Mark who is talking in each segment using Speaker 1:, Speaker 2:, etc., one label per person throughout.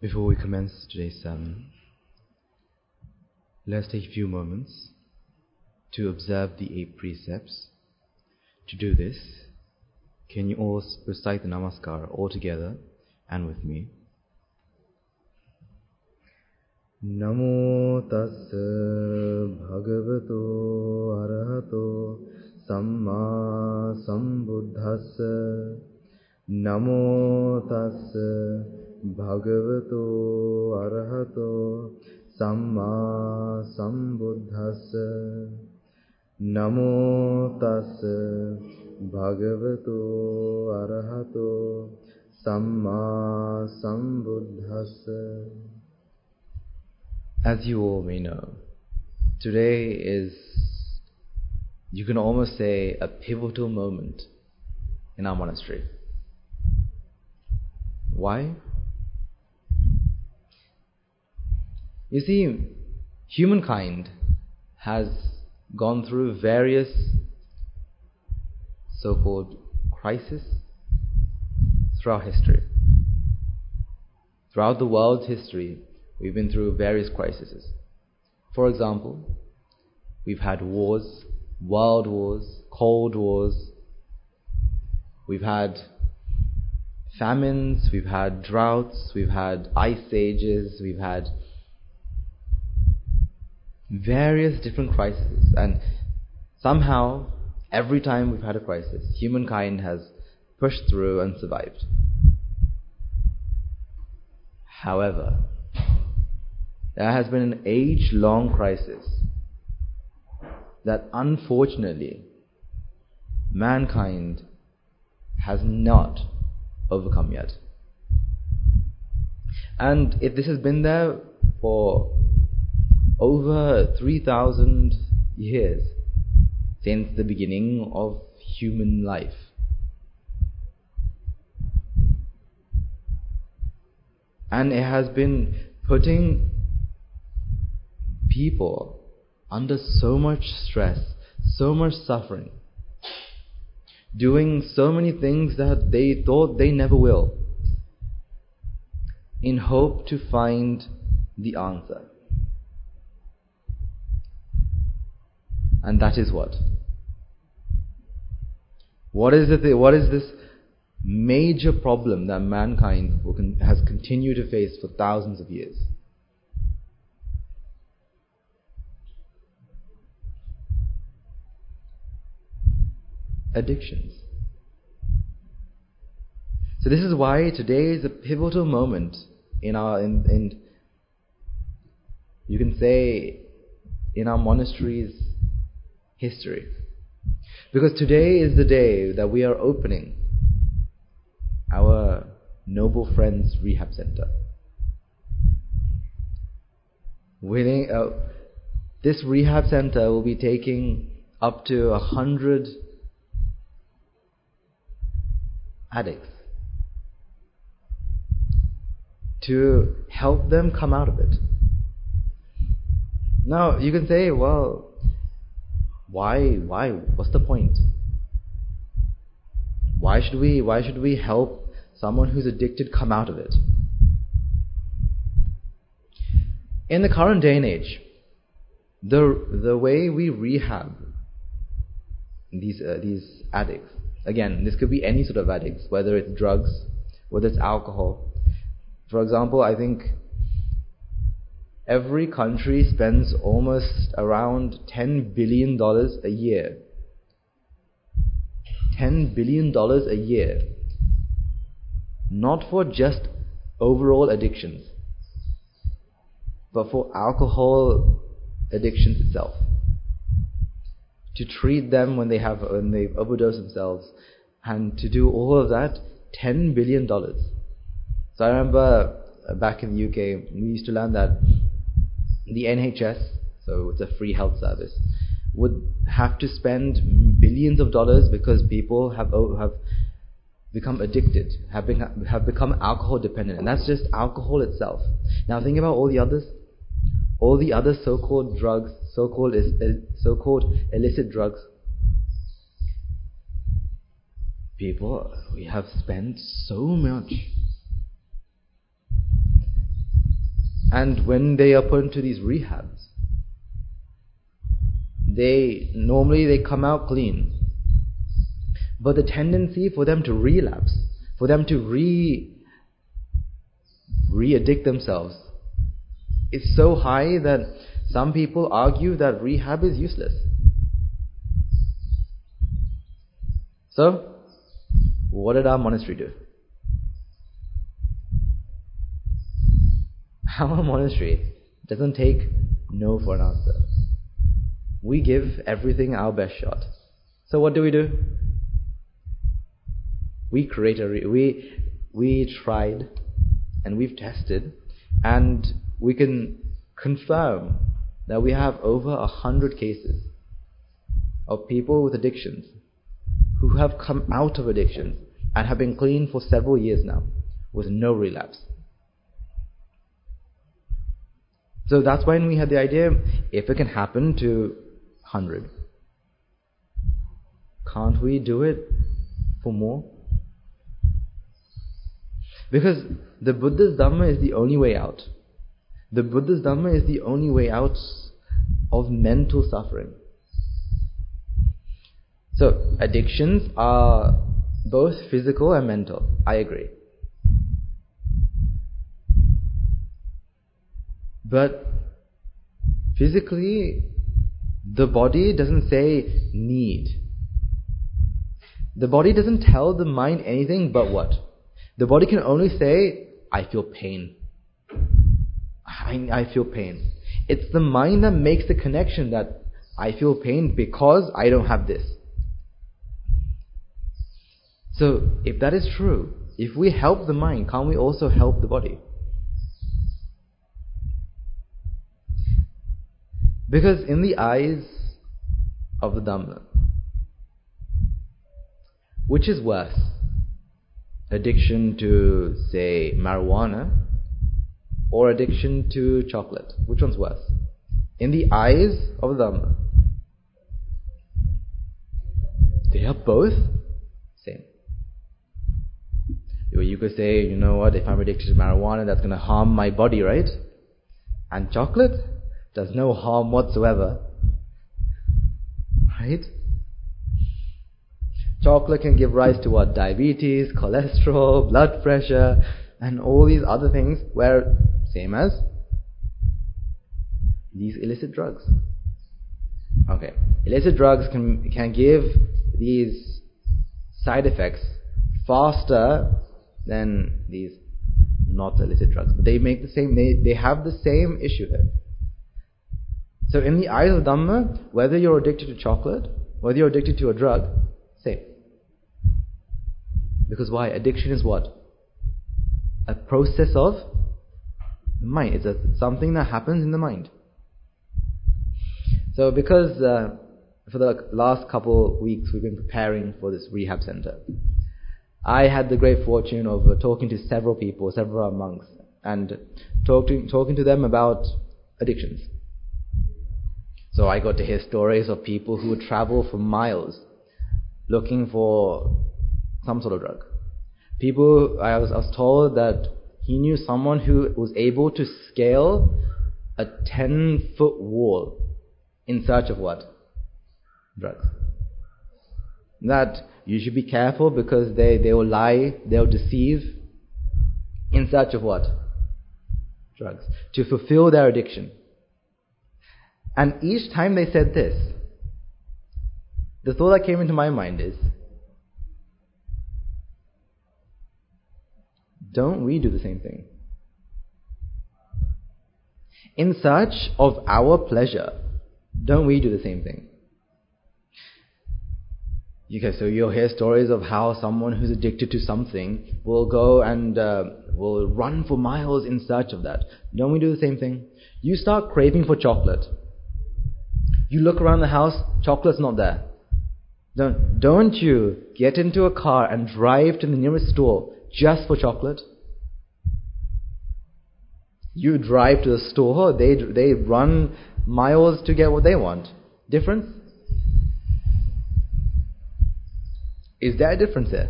Speaker 1: Before we commence today's sermon, let's take a few moments to observe the 8 precepts. To do this, can you all recite the Namaskar all together and with me? Namo tassa bhagavato arahato samma sambuddhassa. Namo tassa bhagavato arahato samma sambuddhassa. Namo tassa bhagavato arahato samma sambuddhassa. As you all may know, today is, you can almost say, a pivotal moment in our monastery. Why? You see, humankind has gone through various so-called crises throughout history. Throughout the world's history, we've been through various crises. For example, we've had wars, world wars, cold wars. We've had famines, we've had droughts, we've had ice ages, we've had various different crises. And somehow, every time we've had a crisis, humankind has pushed through and survived. However, there has been an age-long crisis that unfortunately mankind has not overcome yet. And if this has been there for over 3,000 years, since the beginning of human life, and it has been putting people under so much stress, so much suffering, doing so many things that they thought they never will, in hope to find the answer. And that is what? What is this major problem that mankind has continued to face for thousands of years? Addictions. So this is why today is a pivotal moment in our, you can say, in our monastery's history. Because today is the day that we are opening our Noble Friends Rehab Center. This rehab center will be taking up to 100 addicts to help them come out of it. Now, you can say, well, why? What's the point? Why should we help someone who's addicted come out of it? In the current day and age, the way we rehab these addicts, again, this could be any sort of addicts, whether it's drugs, whether it's alcohol. For example, I think every country spends almost around $10 billion a year. $10 billion a year. Not for just overall addictions, but for alcohol addictions itself. To treat them when they've overdosed themselves, and to do all of that, $10 billion. So I remember back in the UK, we used to learn that the NHS, so it's a free health service, would have to spend billions of dollars because people have become addicted, have become alcohol dependent, and that's just alcohol itself. Now think about all the other so-called drugs, so-called illicit drugs. We have spent so much And when they are put into these rehabs, they come out clean. But the tendency for them to relapse, for them to re-addict themselves, is so high that some people argue that rehab is useless. So, what did our monastery do? Our monastery doesn't take no for an answer. We give everything our best shot. So what do? We we tried and we've tested, and we can confirm that we have over 100 cases of people with addictions who have come out of addictions and have been clean for several years now with no relapse. So that's when we had the idea, if it can happen to 100, can't we do it for more? Because the Buddha's Dhamma is the only way out. The Buddha's Dhamma is the only way out of mental suffering. So, addictions are both physical and mental. I agree. But physically, the body doesn't say need. The body doesn't tell the mind anything but what? The body can only say, I feel pain. I feel pain. It's the mind that makes the connection that I feel pain because I don't have this. So, if that is true, if we help the mind, can't we also help the body? Because in the eyes of the Dhamma, which is worse? Addiction to, say, marijuana or addiction to chocolate? Which one's worse? In the eyes of the Dhamma, they are both same. You could say, you know what, if I'm addicted to marijuana, that's going to harm my body, right? And chocolate does no harm whatsoever, right? Chocolate can give rise to what? Diabetes, cholesterol, blood pressure, and all these other things, where same as these illicit drugs. Okay, illicit drugs can give these side effects faster than these not illicit drugs, but they make the same. They have the same issue here. So in the eyes of Dhamma, whether you're addicted to chocolate, whether you're addicted to a drug, same. Because why? Addiction is what? A process of the mind. It's something that happens in the mind. So because for the last couple weeks we've been preparing for this rehab center, I had the great fortune of talking to several people, several monks, and talking to them about addictions. So I got to hear stories of people who would travel for miles looking for some sort of drug. I was told that he knew someone who was able to scale a 10-foot wall in search of what? Drugs. That you should be careful because they will lie, they'll deceive in search of what? Drugs. To fulfill their addiction. And each time they said this, the thought that came into my mind is, don't we do the same thing? In search of our pleasure, don't we do the same thing? Okay, so you'll hear stories of how someone who's addicted to something will go and will run for miles in search of that. Don't we do the same thing? You start craving for chocolate. You look around the house, chocolate's not there. Don't you get into a car and drive to the nearest store just for chocolate? You drive to the store, they run miles to get what they want. Difference? Is there a difference there?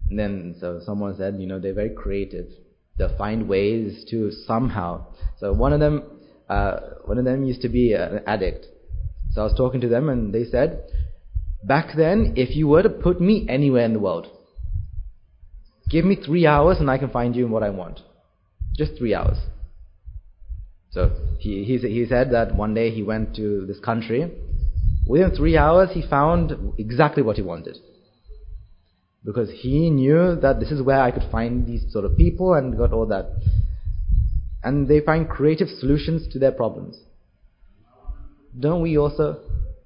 Speaker 1: And then so someone said, they're very creative. They'll find ways to somehow. So one of them used to be an addict. So I was talking to them and they said, back then, if you were to put me anywhere in the world, give me 3 hours and I can find you what I want. Just 3 hours. So he said that one day he went to this country. Within 3 hours he found exactly what he wanted. Because he knew that this is where I could find these sort of people and got all that. And they find creative solutions to their problems. Don't we also?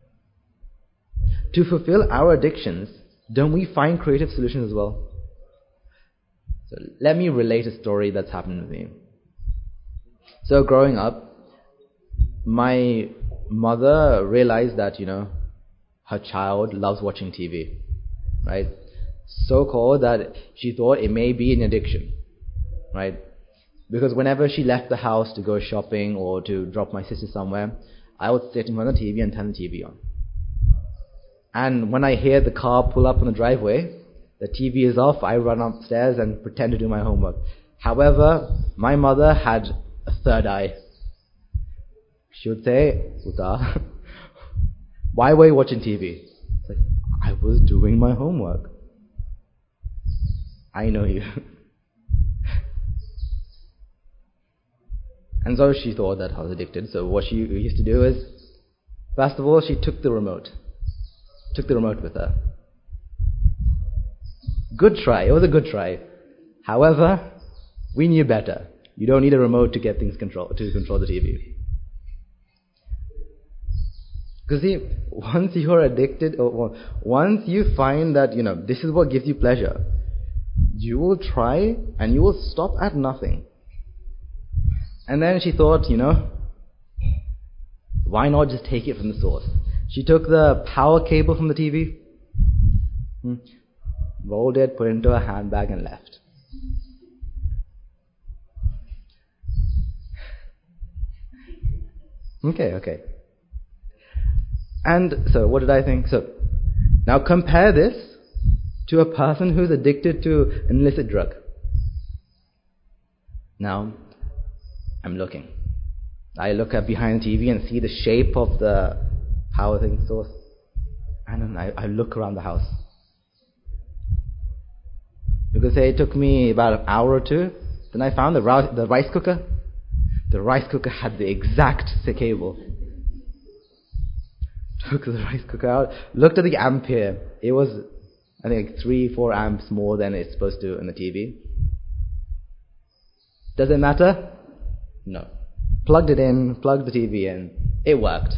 Speaker 1: To fulfill our addictions, don't we find creative solutions as well? So let me relate a story that's happened with me. So growing up, my mother realized that, her child loves watching TV, right? So called that she thought it may be an addiction, right? Because whenever she left the house to go shopping or to drop my sister somewhere, I would sit in front of the TV and turn the TV on. And when I hear the car pull up on the driveway, the TV is off, I run upstairs and pretend to do my homework. However, my mother had a third eye. She would say, Uta, why were you watching TV? It's like, I was doing my homework. I know you. And so she thought that I was addicted. So what she used to do is, first of all, she took the remote. Took the remote with her. Good try. It was a good try. However, we knew better. You don't need a remote to get things to control the TV. Because see, once you're addicted, or once you find that, this is what gives you pleasure, you will try and you will stop at nothing. And then she thought, why not just take it from the source? She took the power cable from the TV, rolled it, put it into a handbag and left. Okay. And so what did I think? So now compare this to a person who's addicted to an illicit drug. Now, I'm looking. I look up behind the TV and see the shape of the power thing source. And then I look around the house. You could say it took me about an hour or two. Then I found the rice cooker. The rice cooker had the exact cable. Took the rice cooker out, looked at the ampere. It was, I think, like 3-4 amps more than it's supposed to in the TV. Does it matter? No. Plugged it in, plugged the TV in. It worked.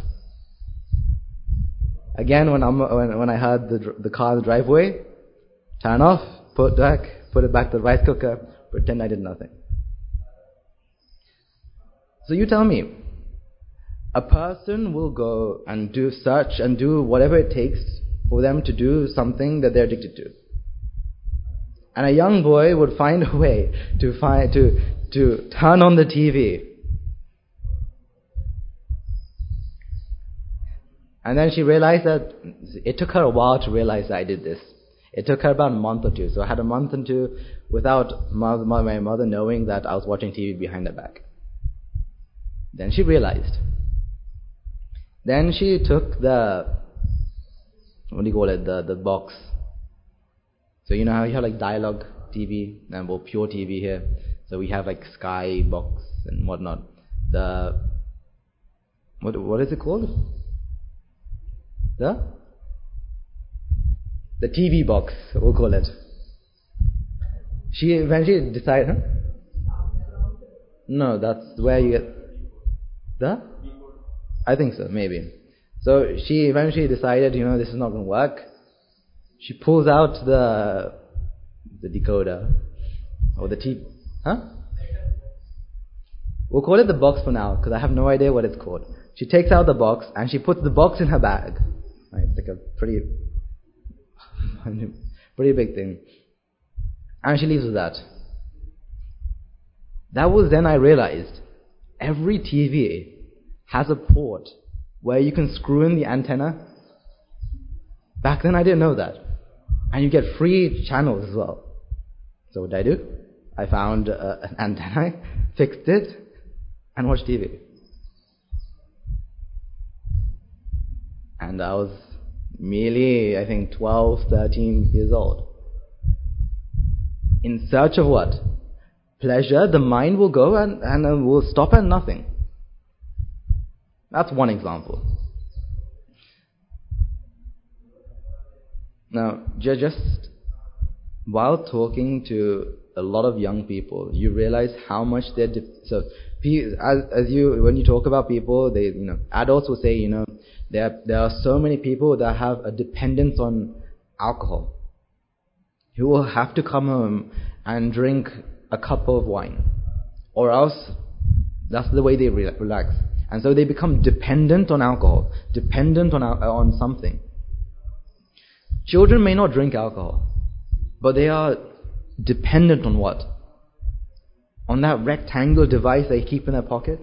Speaker 1: Again, when I heard the car in the driveway, turn off, put it back to the rice cooker, pretend I did nothing. So you tell me, a person will go and do search and do whatever it takes for them to do something that they're addicted to. And a young boy would find a way to turn on the TV. And then she realized that it took her a while to realize that I did this. It took her about a month or two. So I had a month or two without my mother knowing that I was watching TV behind her back. Then she realized. Then she took the box. So you know how you have like dialogue TV and pure TV here. So we have like Sky Box and whatnot. What is it called? The TV box, we'll call it. She eventually decided, No, that's where you get I think so, maybe. So she eventually decided, this is not going to work. She pulls out the decoder or the TV. We'll call it the box for now because I have no idea what it's called. She takes out the box and she puts the box in her bag. Right, it's like a pretty big thing. And she leaves with that. That was then I realized every TV has a port where you can screw in the antenna. Back then I didn't know that. And you get free channels as well. So what did I do? I found an antenna, fixed it, and watched TV. And I was merely, I think, 12, 13 years old. In search of what? Pleasure. The mind will go and will stop at nothing. That's one example. Now, just while talking to a lot of young people, you realize how much they're when you talk about people, adults will say, there are so many people that have a dependence on alcohol, who will have to come home and drink a cup of wine, or else that's the way they relax. And so they become dependent on alcohol, dependent on something. Children may not drink alcohol, but they are dependent on what? On that rectangular device they keep in their pocket.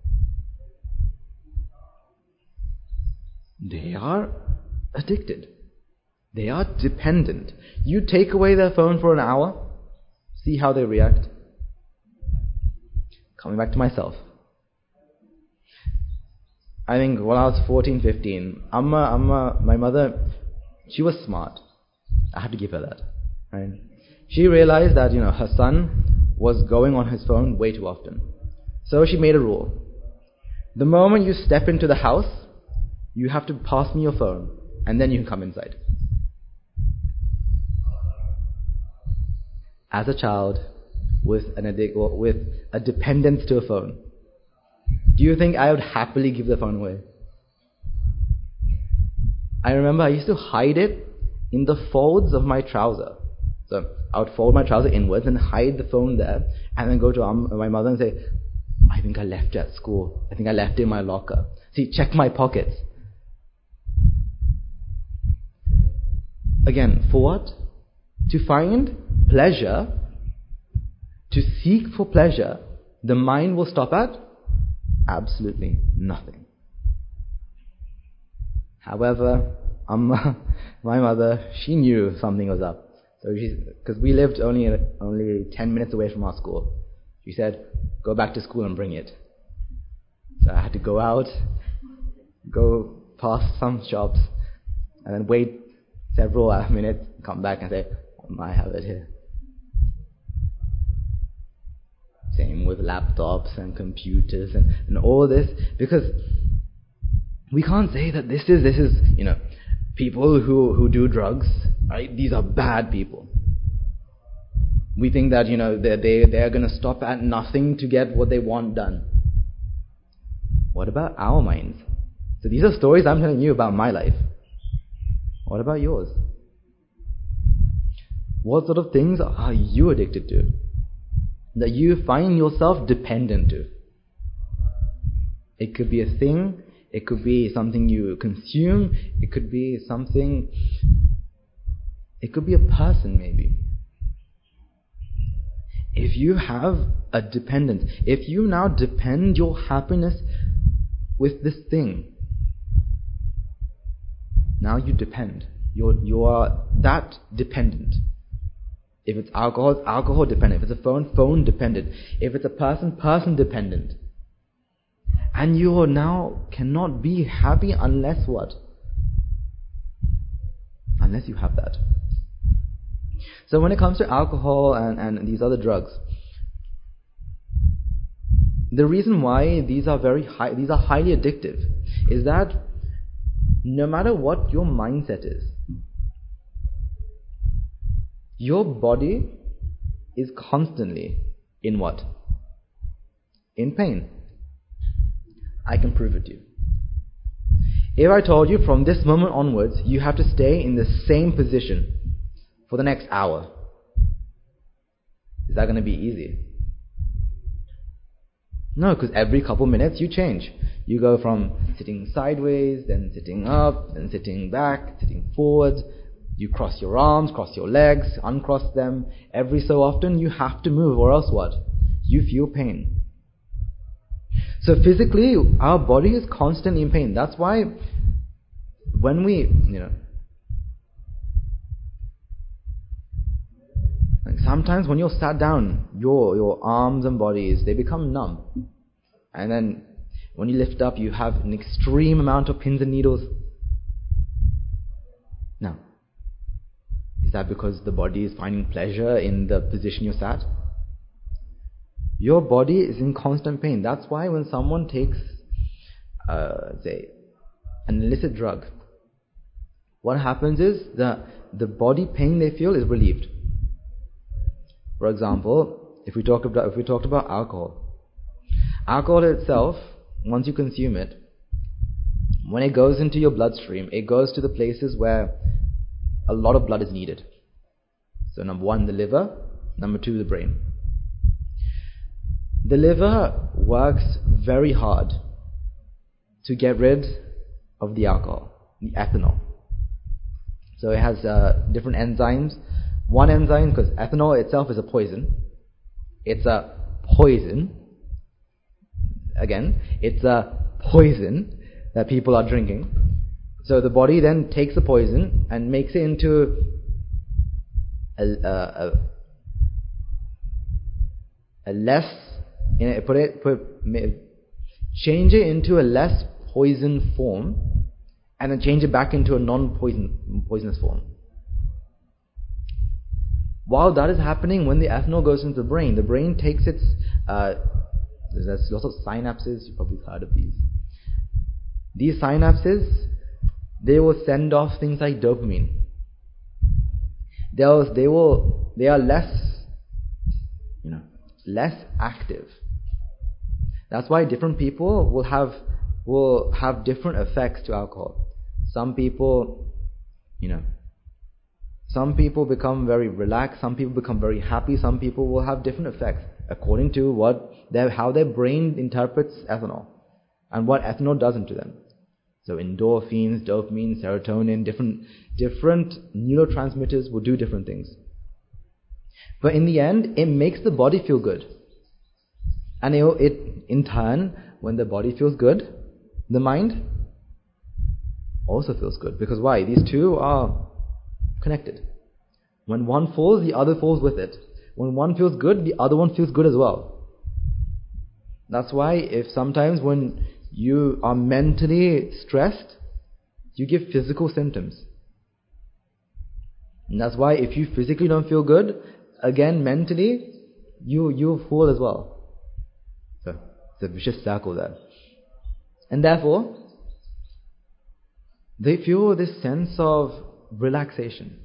Speaker 1: They are addicted. They are dependent. You take away their phone for an hour, see how they react. Coming back to myself. I think when I was 14, 15, my mother, she was smart. I have to give her that. Right? She realized that, her son was going on his phone way too often. So she made a rule. The moment you step into the house, you have to pass me your phone, and then you can come inside. As a child with a dependence to a phone, do you think I would happily give the phone away? I remember I used to hide it in the folds of my trouser. So I would fold my trouser inwards and hide the phone there, and then go to my mother and say, I think I left it at school. I think I left it in my locker. See, check my pockets. Again, for what? To find pleasure, to seek for pleasure, the mind will stop at absolutely nothing. However, my mother, she knew something was up. So because we lived only 10 minutes away from our school, she said, go back to school and bring it. So I had to go out, go past some shops, and then wait several minutes, come back and say, I have it here. Same with laptops and computers and all this, because we can't say that this is people who do drugs, right? These are bad people. We think that they're going to stop at nothing to get what they want done. What about our minds? So these are stories I'm telling you about my life. What about yours? What sort of things are you addicted to, that you find yourself dependent to? It could be a thing, it could be something you consume, it could be a person maybe. If you have a dependence, if you now depend your happiness with this thing, now you depend. You are that dependent. If it's alcohol dependent. If it's a phone dependent. If it's a person dependent. And you now cannot be happy unless what? Unless you have that. So when it comes to alcohol and these other drugs, the reason why these are highly addictive is that no matter what your mindset is, your body is constantly in what? In pain. I can prove it to you. If I told you from this moment onwards, you have to stay in the same position for the next hour, is that going to be easy? No, because every couple minutes you change. You go from sitting sideways, then sitting up, then sitting back, sitting forward. You cross your arms, cross your legs, uncross them. Every so often you have to move, or else what? You feel pain. So physically, our body is constantly in pain. That's why when we, sometimes when you're sat down, your arms and bodies, they become numb. And then when you lift up, you have an extreme amount of pins and needles. Now, is that because the body is finding pleasure in the position you're sat? Your body is in constant pain. That's why when someone takes, say, an illicit drug, what happens is the body pain they feel is relieved. For example, if we talked about alcohol itself, once you consume it, when it goes into your bloodstream, it goes to the places where a lot of blood is needed. So number 1, the liver. Number 2, the brain. The liver works very hard to get rid of the alcohol, the ethanol. So it has different enzymes. One enzyme, because ethanol itself is a poison. It's a poison. Again, it's a poison that people are drinking. So the body then takes the poison and makes it into a less, change it into a less poison form, and then change it back into a non-poisonous form. While that is happening, when the ethanol goes into the brain takes its there's lots of synapses. You've probably heard of these. These synapses, they will send off things like dopamine. They are less active. That's why different people will have different effects to alcohol. Some people become very relaxed, some people become very happy, some people will have different effects according to how their brain interprets ethanol and what ethanol does into them. So endorphins, dopamine, serotonin, different neurotransmitters will do different things. But in the end, it makes the body feel good. And it in turn, when the body feels good, the mind also feels good. Because why? These two are connected. When one falls, the other falls with it. When one feels good, the other one feels good as well. That's why if sometimes when you are mentally stressed, you give physical symptoms. And that's why if you physically don't feel good, again mentally, you fall as well. So it's a vicious circle there. And therefore, they feel this sense of relaxation.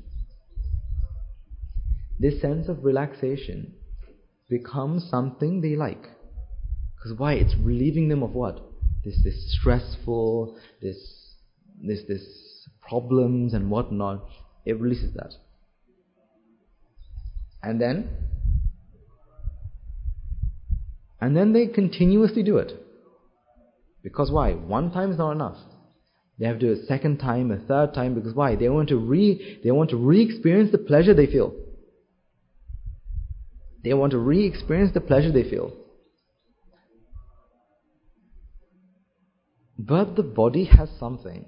Speaker 1: This sense of relaxation becomes something they like. Because why? It's relieving them of what? This stressful, this problems and whatnot. It releases that. And then they continuously do it. Because why? One time is not enough. They have to do it a second time, a third time. Because why? They want to re-experience the pleasure they feel. They want to re-experience the pleasure they feel. But the body has something.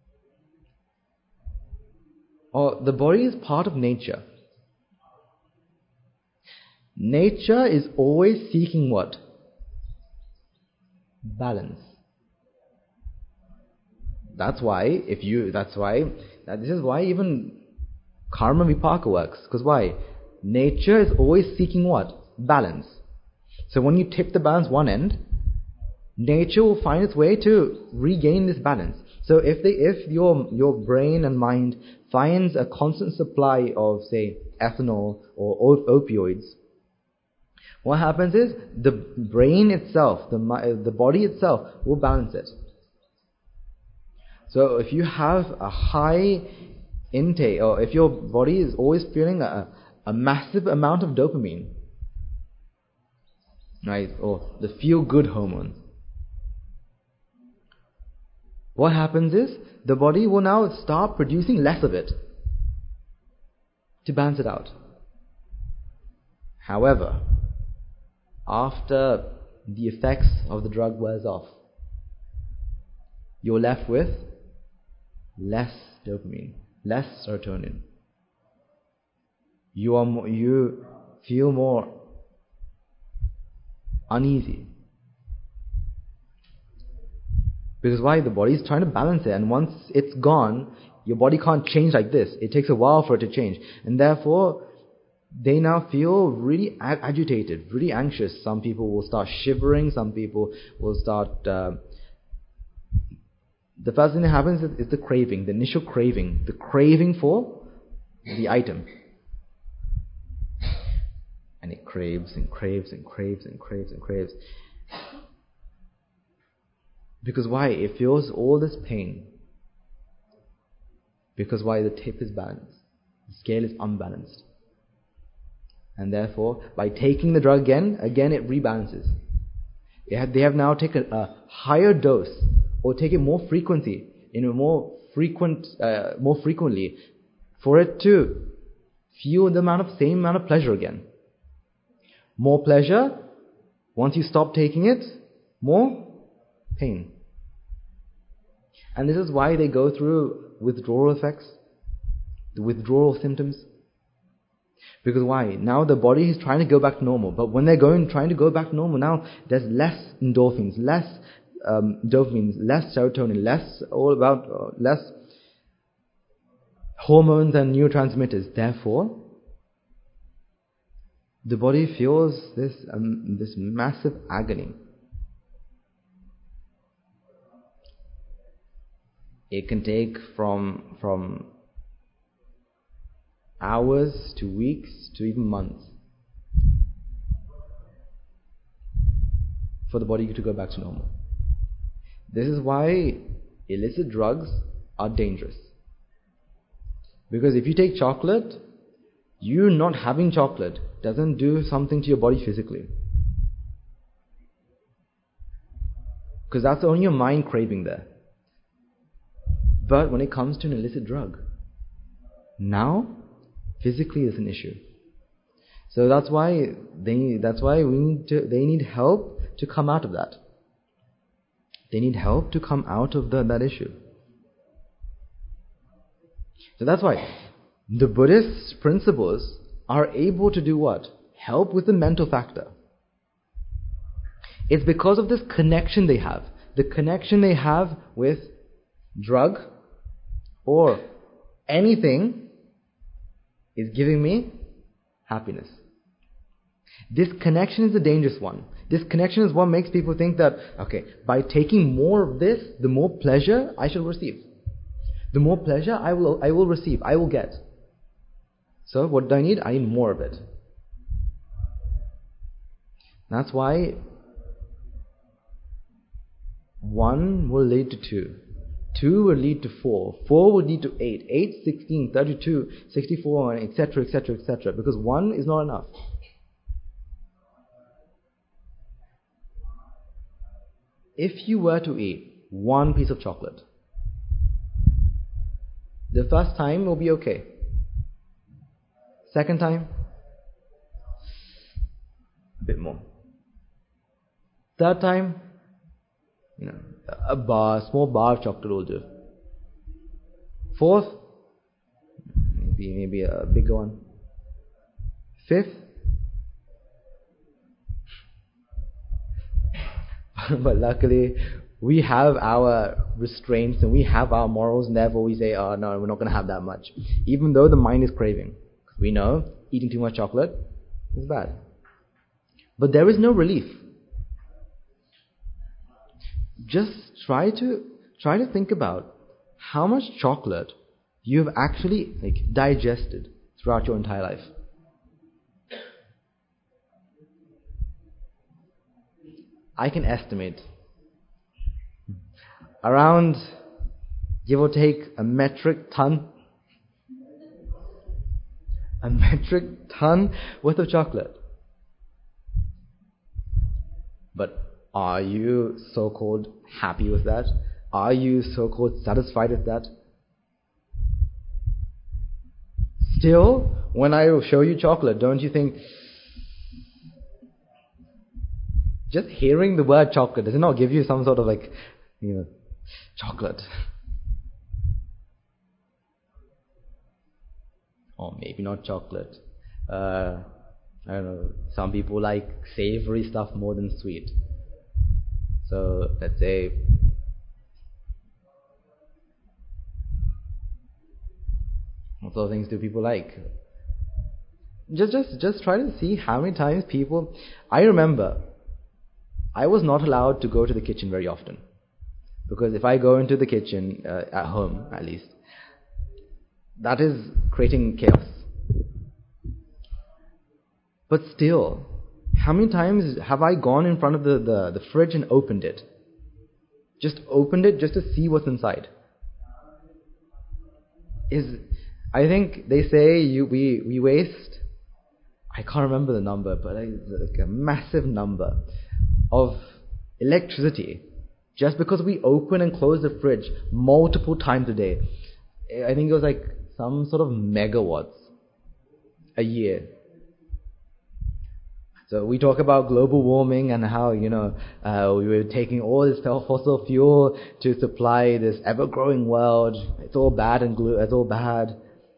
Speaker 1: Or the body is part of nature. Nature is always seeking what? Balance. This is why even karma vipaka works. Because why? Nature is always seeking what? Balance. So when you tip the balance one end, nature will find its way to regain this balance. So if your brain and mind finds a constant supply of, say, ethanol or opioids, what happens is the brain itself, the body itself will balance it. So if you have a high intake, or if your body is always feeling a massive amount of dopamine, right, or the feel-good hormone, what happens is the body will now start producing less of it to balance it out. However, after the effects of the drug wears off, you're left with less dopamine, less serotonin. feel more uneasy. Because why? The body is trying to balance it, and once it's gone, your body can't change like this. It takes a while for it to change. And therefore, they now feel really agitated, really anxious. Some people will start shivering, some people will start... the first thing that happens is the craving, the initial craving. The craving for the item. And it craves and craves and craves and craves and craves. Because why? It feels all this pain. Because why? The tip is balanced. The scale is unbalanced. And therefore, by taking the drug again it rebalances. They have now taken a higher dose, or take it more frequently, more frequently, for it to feel the same amount of pleasure again. More pleasure, once you stop taking it, more pain. And this is why they go through withdrawal effects, the withdrawal symptoms. Because why? Now the body is trying to go back to normal, but when they're trying to go back to normal, now there's less endorphins, less dopamine, less serotonin, less hormones and neurotransmitters. Therefore, the body feels this massive agony. It can take from hours to weeks to even months for the body to go back to normal. This is why illicit drugs are dangerous. Because if you take chocolate, you not having chocolate doesn't do something to your body physically. Because that's only your mind craving there. But when it comes to an illicit drug, now physically is an issue. So that's why they need help to come out of that. They need help to come out of that issue. So that's why the Buddhist principles are able to do what? Help with the mental factor. It's because of this connection they have. The connection they have with drug or anything is giving me happiness. This connection is a dangerous one. This connection is what makes people think that, okay, by taking more of this, the more pleasure I shall receive. The more pleasure I will receive, I will get. So what do I need? I need more of it. That's why 1 will lead to 2. 2 will lead to 4. 4 will lead to 8. 8, 16, 32, 64, etc., etc., etc. Because 1 is not enough. If you were to eat 1 piece of chocolate, the first time will be okay. Second time, a bit more. Third time, a small bar of chocolate will do. Fourth, maybe a bigger one. Fifth, but luckily we have our restraints and we have our morals, and therefore we say, oh no, we're not going to have that much. Even though the mind is craving. We know eating too much chocolate is bad. But there is no relief. Just try to think about how much chocolate you've actually digested throughout your entire life. I can estimate around, give or take, a metric ton worth of chocolate. But are you so-called happy with that? Are you so-called satisfied with that? Still, when I show you chocolate, don't you think, just hearing the word chocolate, does it not give you some sort of chocolate? Or maybe not chocolate. I don't know, some people like savory stuff more than sweet. So let's say what sort of things do people like? Just try to see how many times people. I remember I was not allowed to go to the kitchen very often, because if I go into the kitchen at home, at least, that is creating chaos. But still, how many times have I gone in front of the fridge and opened it? Just opened it just to see what's inside. I think they say we waste, I can't remember the number, but it's like a massive number of electricity just because we open and close the fridge multiple times a day. I think it was like some sort of megawatts a year. So we talk about global warming and how, we were taking all this fossil fuel to supply this ever-growing world. It's all bad and it's all bad.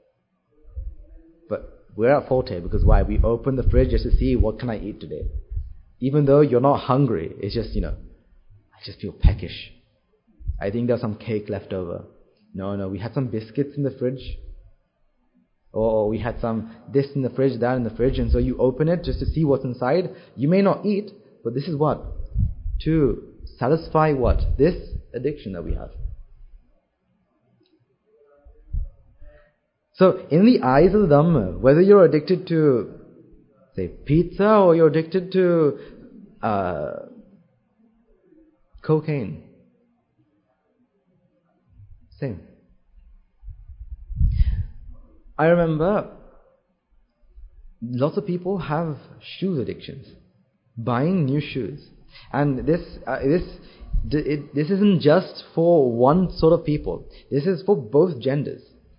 Speaker 1: But we're at fault here because why? We open the fridge just to see what can I eat today. Even though you're not hungry, it's just, I just feel peckish. I think there's some cake left over. No, we had some biscuits in the fridge. Or we had some this in the fridge, that in the fridge, and so you open it just to see what's inside. You may not eat, but this is what? To satisfy what? This addiction that we have. So, in the eyes of the Dhamma, whether you're addicted to, say, pizza, or you're addicted to cocaine, same. I remember lots of people have shoe addictions, buying new shoes, and this isn't just for one sort of people. This is for both genders.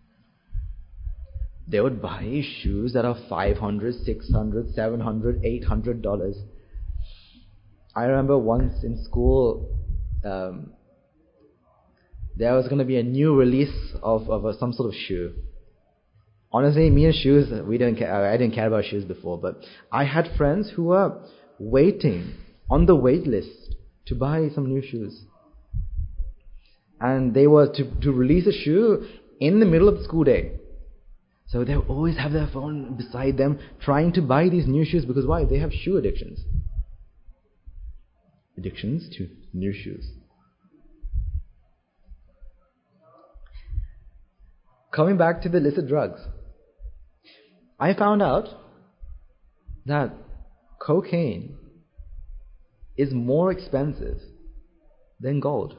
Speaker 1: They would buy shoes that are $500, $600, $700, $800. I remember once in school, there was going to be a new release of some sort of shoe. Honestly, me and shoes, we didn't care. I didn't care about shoes before, but I had friends who were waiting on the wait list to buy some new shoes. And they were to release a shoe in the middle of the school day. So they would always have their phone beside them trying to buy these new shoes because why? They have shoe addictions. Addictions to new shoes. Coming back to the illicit drugs. I found out that cocaine is more expensive than gold.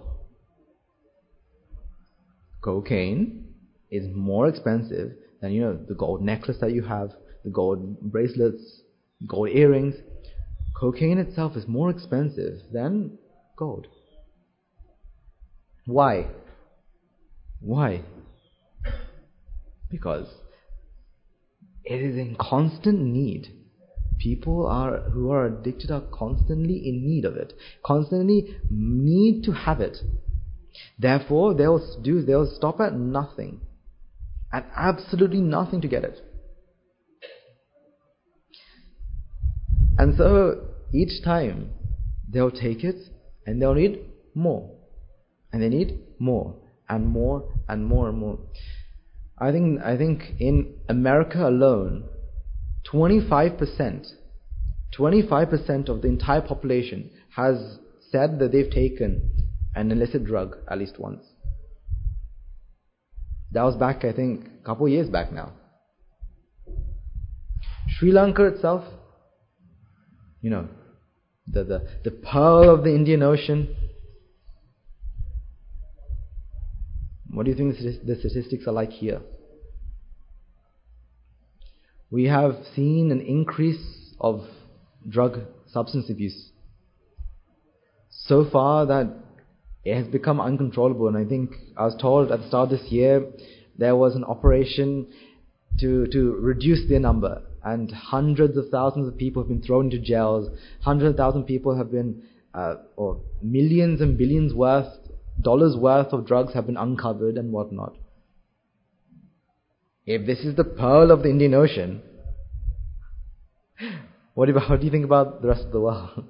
Speaker 1: Cocaine is more expensive than, the gold necklace that you have, the gold bracelets, gold earrings. Cocaine itself is more expensive than gold. Why? Because it is in constant need. People who are addicted are constantly in need of it, constantly need to have it. Therefore, they'll stop at nothing, at absolutely nothing to get it. And so each time they'll take it and they'll need more, and they need more and more and more and more. I think in America alone, 25% of the entire population has said that they've taken an illicit drug at least once. That was back, I think, a couple of years back now. Sri Lanka itself, the pearl of the Indian Ocean. What do you think the statistics are like here? We have seen an increase of drug substance abuse so far that it has become uncontrollable. And I think I was told at the start of this year there was an operation to reduce their number, and hundreds of thousands of people have been thrown into jails. Hundreds of thousands of people have been, or millions and billions dollars worth of drugs have been uncovered and whatnot. If this is the pearl of the Indian Ocean, What do you think about the rest of the world?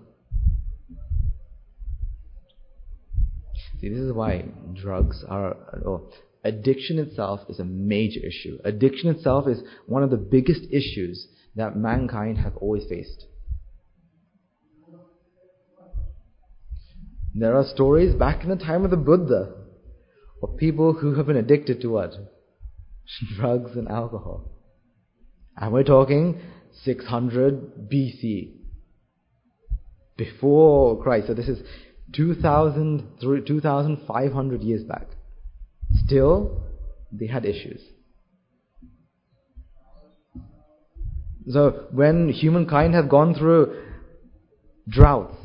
Speaker 1: See, this is why addiction itself is a major issue. Addiction itself is one of the biggest issues that mankind have always faced. There are stories back in the time of the Buddha of people who have been addicted to what? Drugs and alcohol. And we're talking 600 BC. Before Christ. So this is 2,500 years back. Still, they had issues. So when humankind have gone through droughts,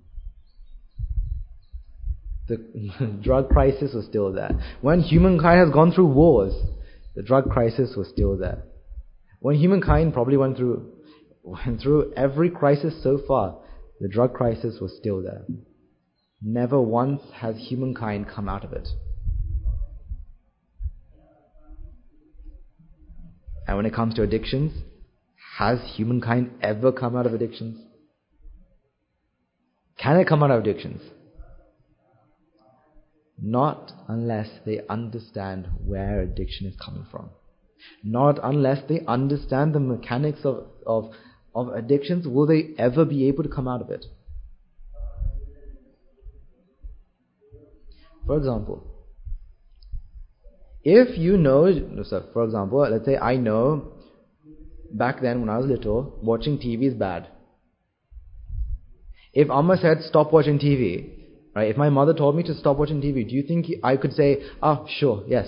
Speaker 1: the drug crisis was still there. When humankind has gone through wars, the drug crisis was still there. When humankind probably went through every crisis so far, the drug crisis was still there. Never once has humankind come out of it. And when it comes to addictions, has humankind ever come out of addictions? Can it come out of addictions? Not unless they understand where addiction is coming from. Not unless they understand the mechanics of addictions will they ever be able to come out of it. For example, if you know, for example, let's say I know back then when I was little, watching TV is bad. If Amma said stop watching TV, right? If my mother told me to stop watching TV, do you think I could say, sure, yes?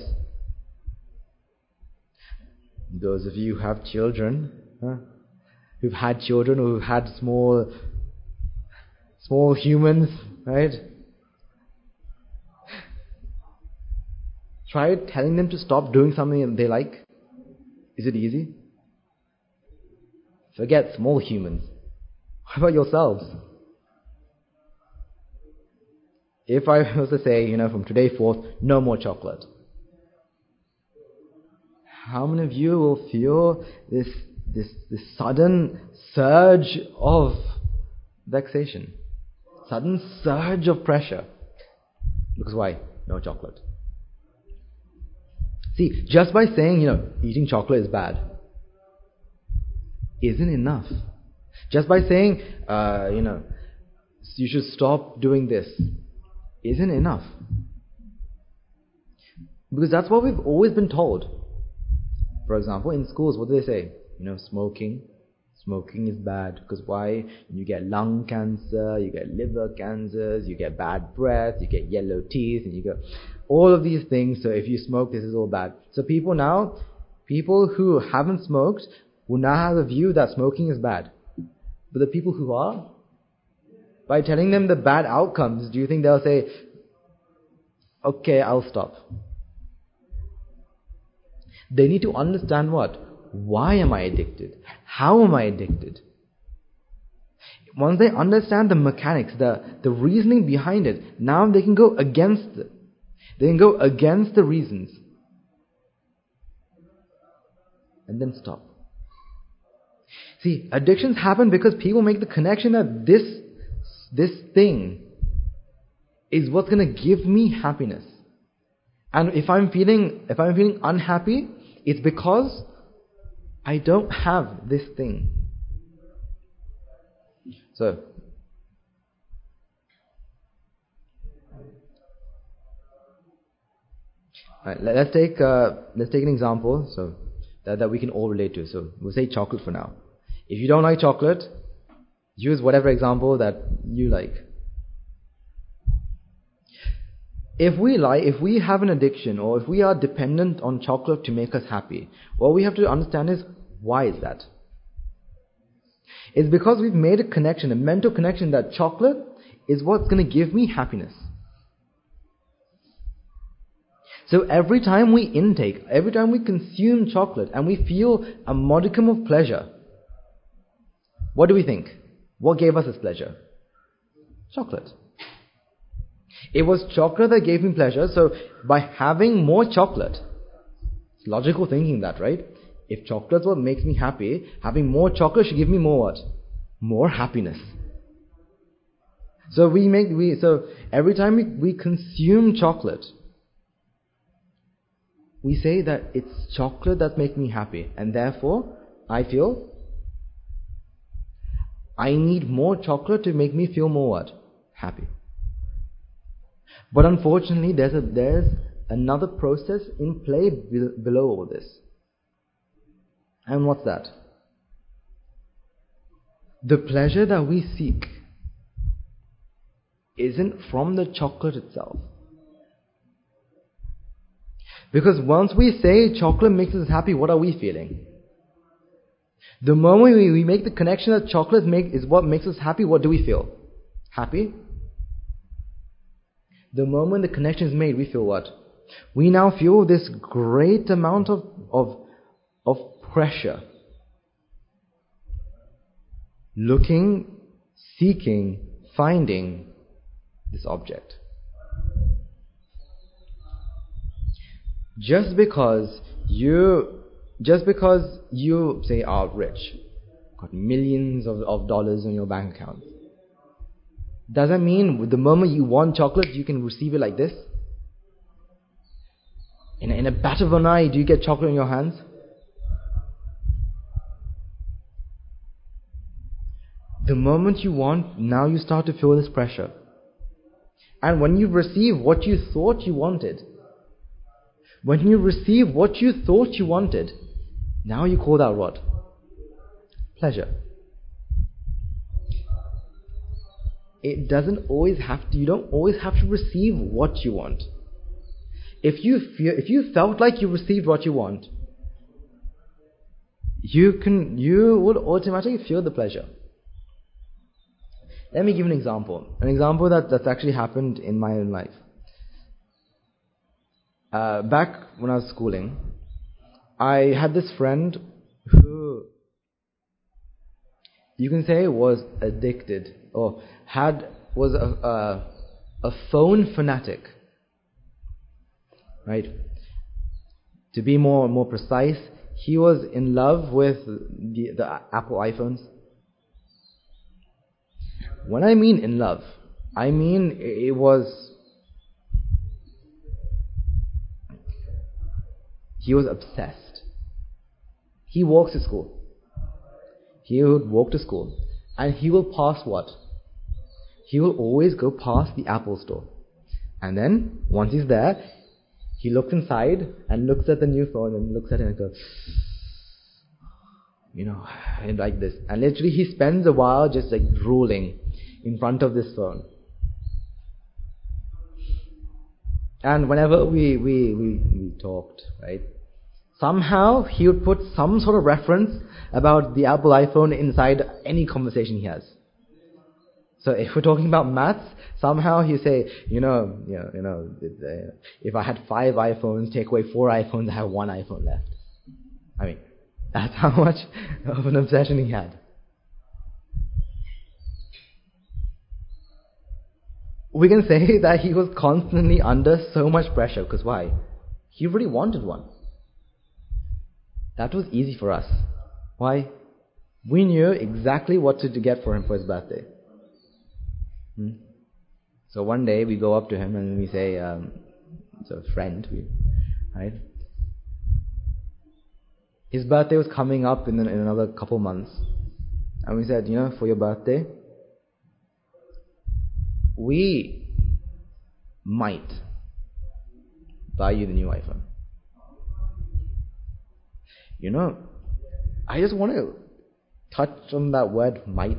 Speaker 1: Those of you who have children, who've had children, or who've had small humans, right? Try telling them to stop doing something they like. Is it easy? Forget small humans. What about yourselves? If I was to say, from today forth, no more chocolate, how many of you will feel this sudden surge of vexation? Sudden surge of pressure. Because why? No chocolate. See, just by saying, eating chocolate is bad, isn't enough. Just by saying, you should stop doing this, isn't enough. Because that's what we've always been told. For example, in schools, what do they say? Smoking is bad. Because why? You get lung cancer, you get liver cancers, you get bad breath, you get yellow teeth, and you get all of these things. So if you smoke, this is all bad. So people who haven't smoked will now have a view that smoking is bad. But the people who are, by telling them the bad outcomes, do you think they'll say, okay, I'll stop? They need to understand what? Why am I addicted? How am I addicted? Once they understand the mechanics, the reasoning behind it, now they can go against it. They can go against the reasons. And then stop. See, addictions happen because people make the connection that this thing is what's going to give me happiness. And if I'm feeling unhappy, it's because I don't have this thing. So, let's take an example so that we can all relate to. So we'll say chocolate for now. If you don't like chocolate, use whatever example that you like. If we have an addiction, or if we are dependent on chocolate to make us happy, what we have to understand is, why is that? It's because we've made a connection, a mental connection, that chocolate is what's going to give me happiness. So every time we consume chocolate and we feel a modicum of pleasure, what do we think? What gave us this pleasure? Chocolate. It was chocolate that gave me pleasure, so by having more chocolate, it's logical thinking that, right? If chocolate's what makes me happy, having more chocolate should give me more what? More happiness. So every time we consume chocolate, we say that it's chocolate that makes me happy, and therefore I feel I need more chocolate to make me feel more what? Happy. But unfortunately, there's another process in play below all this. And what's that? The pleasure that we seek isn't from the chocolate itself. Because once we say chocolate makes us happy, what are we feeling? The moment we make the connection that chocolate is what makes us happy, what do we feel? Happy? The moment the connection is made, we feel what? We now feel this great amount of pressure. Looking, seeking, finding this object. Just because you say are rich, got millions of dollars in your bank account, doesn't mean the moment you want chocolate you can receive it like this. In a bat of an eye, do you get chocolate in your hands? The moment you want, now you start to feel this pressure. And when you receive what you thought you wanted, now you call that what? Pleasure. You don't always have to receive what you want. If you felt like you received what you want, you would automatically feel the pleasure. Let me give an example. An example that's actually happened in my own life. Back when I was schooling, I had this friend who, you can say, was addicted or was a phone fanatic, right? To be more precise, he was in love with the Apple iPhones. When I mean in love, I mean he was obsessed. He walks to school. He would walk to school, and he will pass what? He will always go past the Apple store. And then, once he's there, he looks inside and looks at the new phone and looks at it and goes, and like this. And literally he spends a while just like drooling in front of this phone. And whenever we talked, right, somehow he would put some sort of reference about the Apple iPhone inside any conversation he has. So if we're talking about maths, somehow he say, if I had 5 iPhones, take away 4 iPhones, I have 1 iPhone left. I mean, that's how much of an obsession he had. We can say that he was constantly under so much pressure. Because why? He really wanted one. That was easy for us. Why? We knew exactly what to get for him for his birthday. So one day we go up to him and we say, it's a friend, right? His birthday was coming up in another couple months. And we said, for your birthday, we might buy you the new iPhone. I just want to touch on that word might.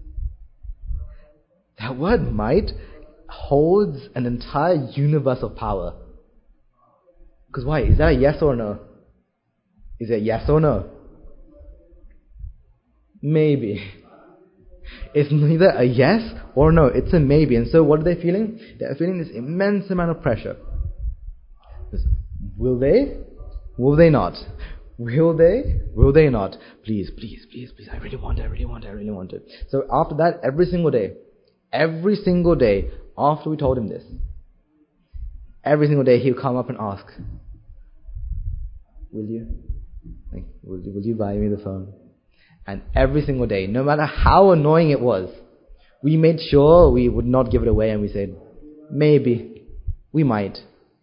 Speaker 1: That word might holds an entire universe of power. Because why? Is that a yes or no? Is it yes or no? Maybe. It's neither a yes or no, it's a maybe. And so what are they feeling? They're feeling this immense amount of pressure. Will they? Will they not? Will they? Will they not? Please, please, please, please. I really want it, I really want it, I really want it. So after that, every single day, after we told him this, every single day he'll come up and ask, will you? Like, will you buy me the phone? And every single day, no matter how annoying it was, we made sure we would not give it away, and we said, maybe, we might.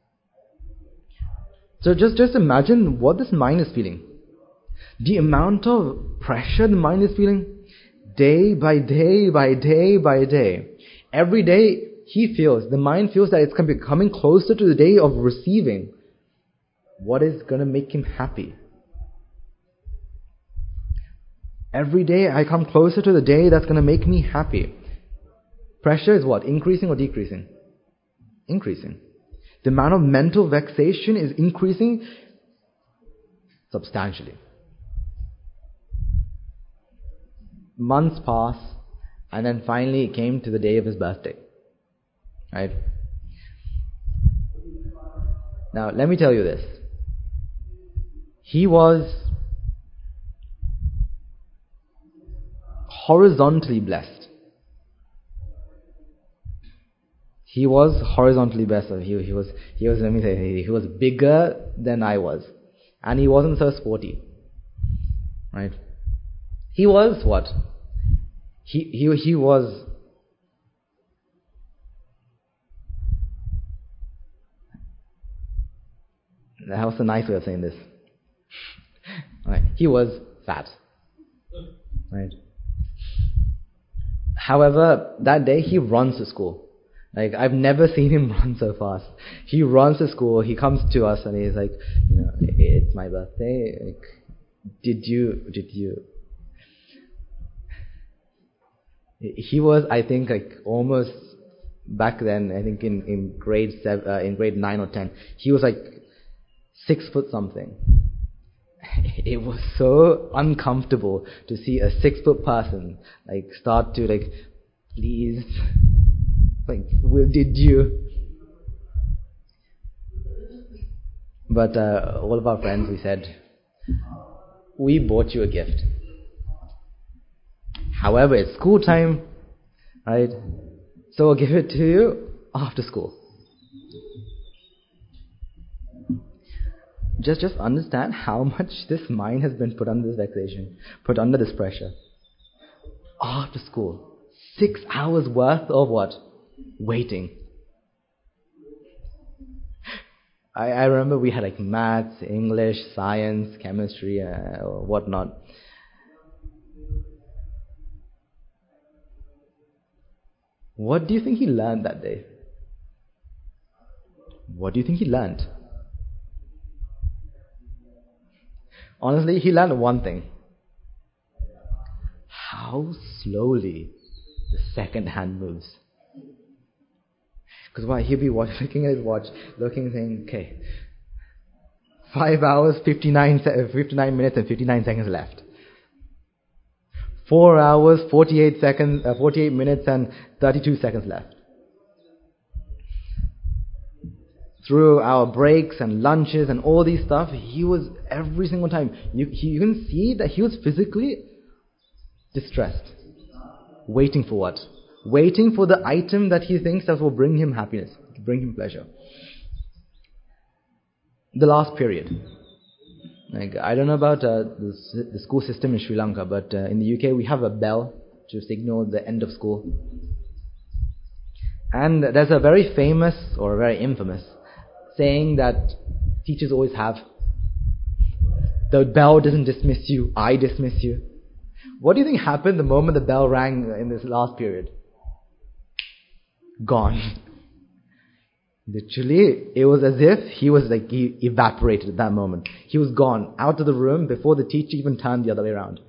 Speaker 1: So just imagine what this mind is feeling. The amount of pressure the mind is feeling, day by day by day by day. Every day the mind feels that it's coming closer to the day of receiving what is going to make him happy. Every day I come closer to the day that's going to make me happy. Pressure is what? Increasing or decreasing? Increasing. The amount of mental vexation is increasing substantially. Months pass, and then finally it came to the day of his birthday. Right? Now, let me tell you this. He was horizontally blessed. He was horizontally blessed. He was, let me say, he was bigger than I was. And he wasn't so sporty. Right? He was what? He was... That was a nice way of saying this. Right. He was fat. Right. However, that day he runs to school. Like, I've never seen him run so fast. He runs to school, he comes to us and he's like, it's my birthday. Like, did you... He was, I think, like almost back then, I think in grade 9 or 10, he was like 6 foot something. It was so uncomfortable to see a 6 foot person like start to like, please, like, did you? But all of our friends, we said, we bought you a gift. However, it's school time, right? So we'll give it to you after school. Just understand how much this mind has been put under this vexation, put under this pressure. After school, 6 hours worth of what? Waiting. I remember we had like maths, English, science, chemistry, or whatnot. What do you think he learned that day? What do you think he learned? Honestly, he learned one thing. How slowly the second hand moves. Because why? He'll be looking at his watch, saying, okay, 5 hours, 59 minutes and 59 seconds left. 4 hours, 48 minutes and 32 seconds left. Through our breaks and lunches and all these stuff, he was every single time. You can see that he was physically distressed. Waiting for what? Waiting for the item that he thinks that will bring him happiness, bring him pleasure. The last period. Like, I don't know about the school system in Sri Lanka, but in the UK we have a bell to signal the end of school. And there's a very famous or very infamous saying that teachers always have. The bell doesn't dismiss you, I dismiss you. What do you think happened the moment the bell rang in this last period? Gone. Literally, it was as if he evaporated at that moment. He was gone, out of the room before the teacher even turned the other way around.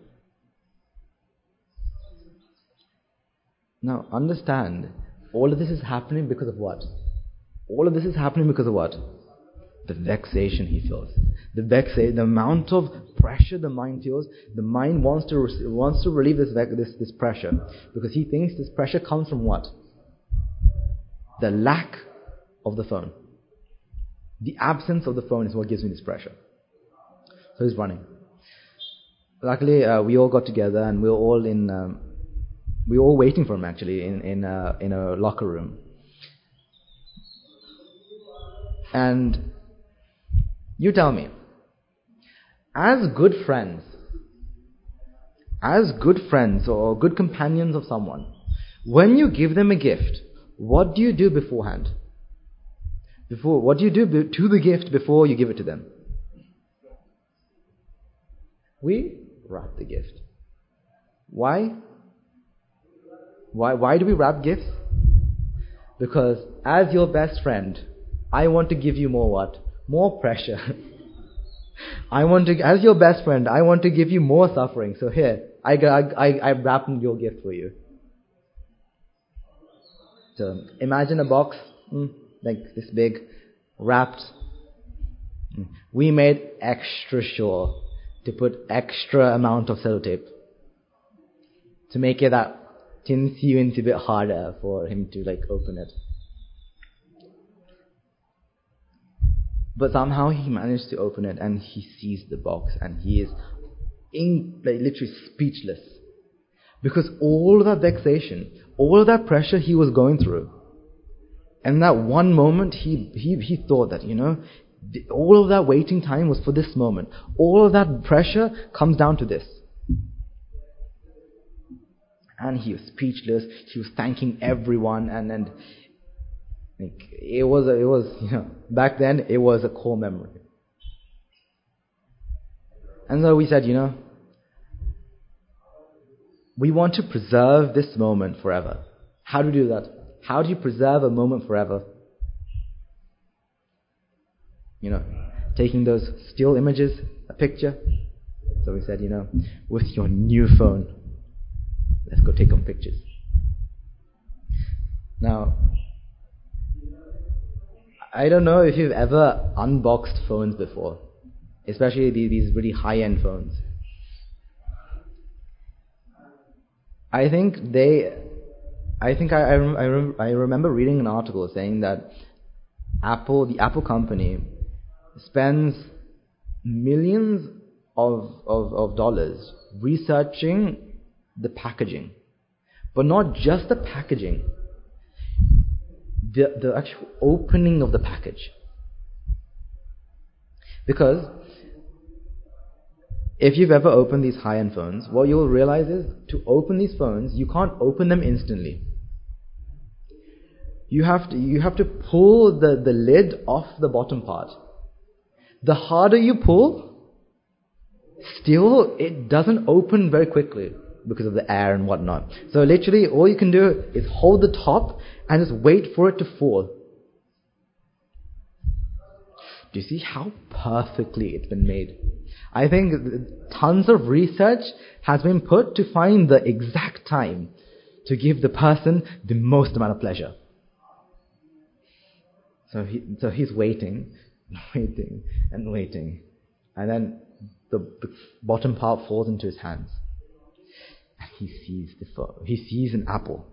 Speaker 1: Now, understand, all of this is happening because of what? All of this is happening because of what? The vexation he feels. The amount of pressure the mind feels. The mind wants to relieve this pressure, because he thinks this pressure comes from what? The lack of the phone. The absence of the phone is what gives me this pressure. So he's running. Luckily, we all got together and we were all waiting for him actually in a locker room. And you tell me, As good friends, or good companions of someone, when you give them a gift, what do you do beforehand? What do you do to the gift before you give it to them? We wrap the gift. Why? Why do we wrap gifts? Because as your best friend, I want to give you more what? More pressure. As your best friend, I want to give you more suffering. So here, I wrap your gift for you. So imagine a box like this big, wrapped. We made extra sure to put extra amount of sellotape to make it that teensy bit harder for him to open it. But somehow he managed to open it, and he sees the box, and he is literally speechless. Because all of that vexation, all of that pressure he was going through, and that one moment he thought that, all of that waiting time was for this moment. All of that pressure comes down to this. And he was speechless. He was thanking everyone, and it was back then it was a core memory. And so we said, we want to preserve this moment forever. How do we do that? How do you preserve a moment forever? Taking those still images, a picture. So we said, with your new phone, let's go take some pictures. Now, I don't know if you've ever unboxed phones before, especially these really high-end phones. I remember reading an article saying that the Apple company spends millions of dollars researching the packaging, but not just the packaging, the actual opening of the package. Because if you've ever opened these high-end phones, what you'll realize is, to open these phones, you can't open them instantly. You have to pull the lid off the bottom part. The harder you pull, still it doesn't open very quickly because of the air and whatnot. So literally all you can do is hold the top and just wait for it to fall. Do you see how perfectly it's been made? I think tons of research has been put to find the exact time to give the person the most amount of pleasure. So he's waiting, and waiting. And then the bottom part falls into his hands. And he sees he sees an apple.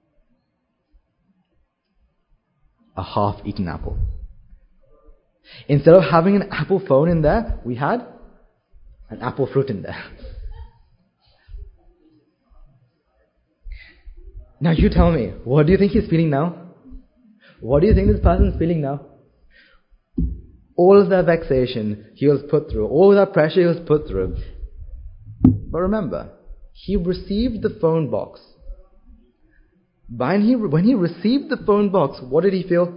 Speaker 1: A half-eaten apple. Instead of having an apple phone in there, we had an apple fruit in there. Now you tell me, what do you think he's feeling now? What do you think this person's feeling now? All of that vexation he was put through, all of that pressure he was put through. But remember, he received the phone box. When he received the phone box, what did he feel?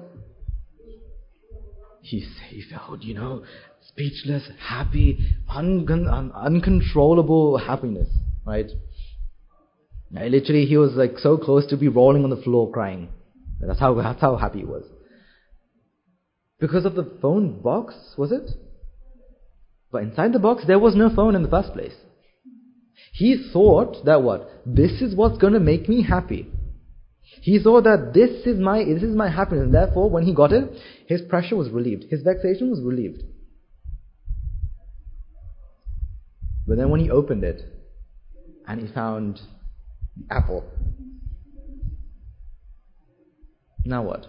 Speaker 1: He felt, speechless, happy, uncontrollable happiness, right? Literally, he was so close to be rolling on the floor crying. That's how happy he was. Because of the phone box, was it? But inside the box, there was no phone in the first place. He thought that this is what's going to make me happy. He thought that this is my happiness, and therefore when he got it, his pressure was relieved, his vexation was relieved. But then when he opened it, and he found the apple, now what?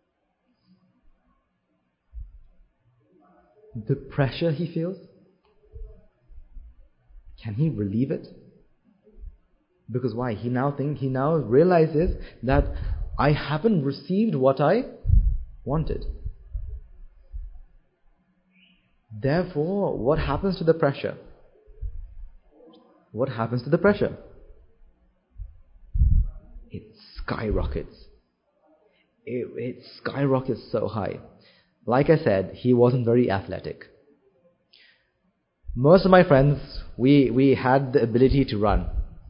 Speaker 1: The pressure he feels, can he relieve it? Because why? He now realizes that I haven't received what I wanted. Therefore, what happens to the pressure? What happens to the pressure? It skyrockets. It skyrockets so high. Like I said, he wasn't very athletic. Most of my friends, we had the ability to run.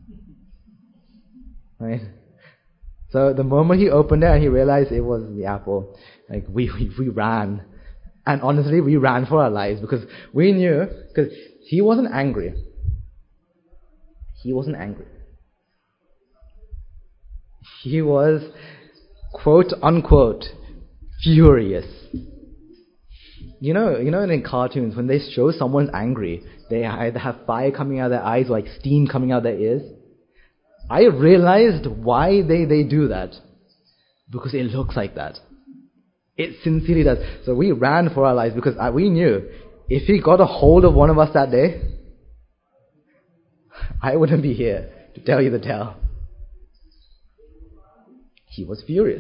Speaker 1: Right? So the moment he opened it and he realized it was the apple, like we ran. And honestly, we ran for our lives because we knew, because he wasn't angry. He wasn't angry. He was, quote unquote, furious. You know in cartoons, when they show someone's angry, they either have fire coming out of their eyes or like steam coming out of their ears. I realized why they do that. Because it looks like that. It sincerely does. So we ran for our lives because we knew if he got a hold of one of us that day, I wouldn't be here to tell you the tale. He was furious.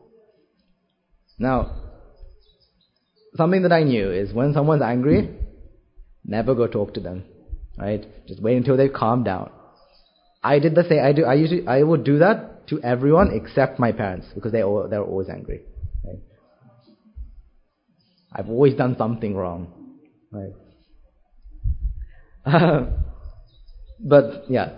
Speaker 1: Now, something that I knew is when someone's angry, never go talk to them. Right? Just wait until they calm down. I did the same. I would do that to everyone except my parents because they're always angry. Right? I've always done something wrong. Right? But yeah.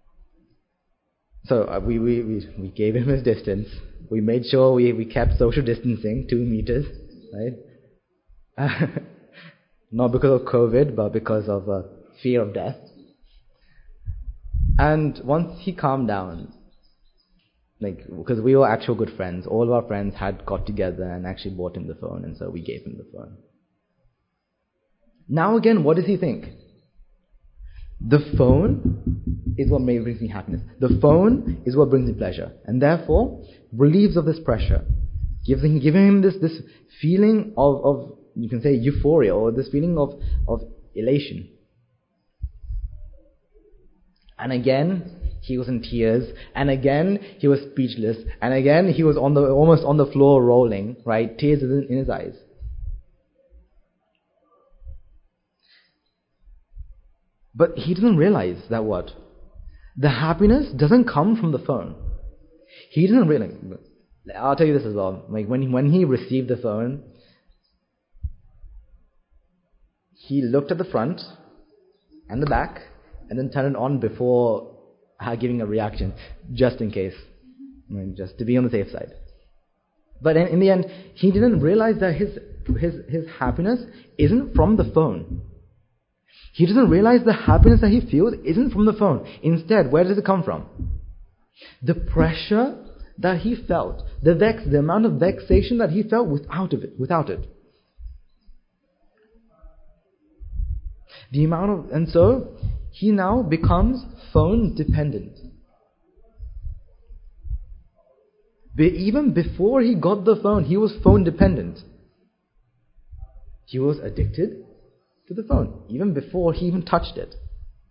Speaker 1: So we gave him his distance. We made sure we kept social distancing, 2 meters. Right? Not because of COVID, but because of fear of death. And once he calmed down, because we were actual good friends, all of our friends had got together and actually bought him the phone, and so we gave him the phone. Now again, what does he think? The phone is what brings me happiness. The phone is what brings me pleasure, and therefore relieves of this pressure, giving him this feeling of you can say euphoria, or this feeling of elation. And again, he was in tears, and again he was speechless, and again he was almost on the floor rolling, right? Tears in his eyes. But he doesn't realize that what? The happiness doesn't come from the phone. He doesn't realize. I'll tell you this as well. When he received the phone, he looked at the front and the back, and then turned it on before giving a reaction, just in case, just to be on the safe side. But in the end, he didn't realize that his happiness isn't from the phone. He doesn't realize the happiness that he feels isn't from the phone. Instead, where does it come from? The pressure that he felt, the amount of vexation that he felt without it. And so he now becomes phone dependent. But even before he got the phone, he was phone dependent. He was addicted to the phone, even before he even touched it.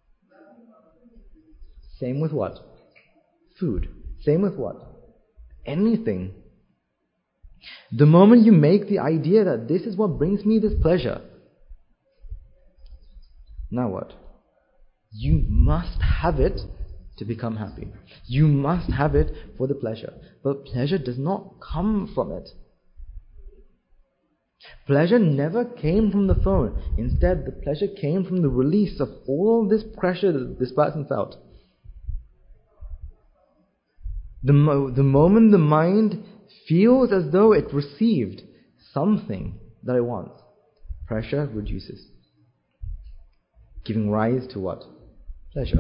Speaker 1: Same with what? Food. Same with what? Anything. The moment you make the idea that this is what brings me this pleasure, now what? You must have it to become happy. You must have it for the pleasure. But pleasure does not come from it. Pleasure never came from the phone. Instead, the pleasure came from the release of all this pressure that this person felt. The moment the mind feels as though it received something that it wants, pressure reduces, giving rise to what? Pleasure.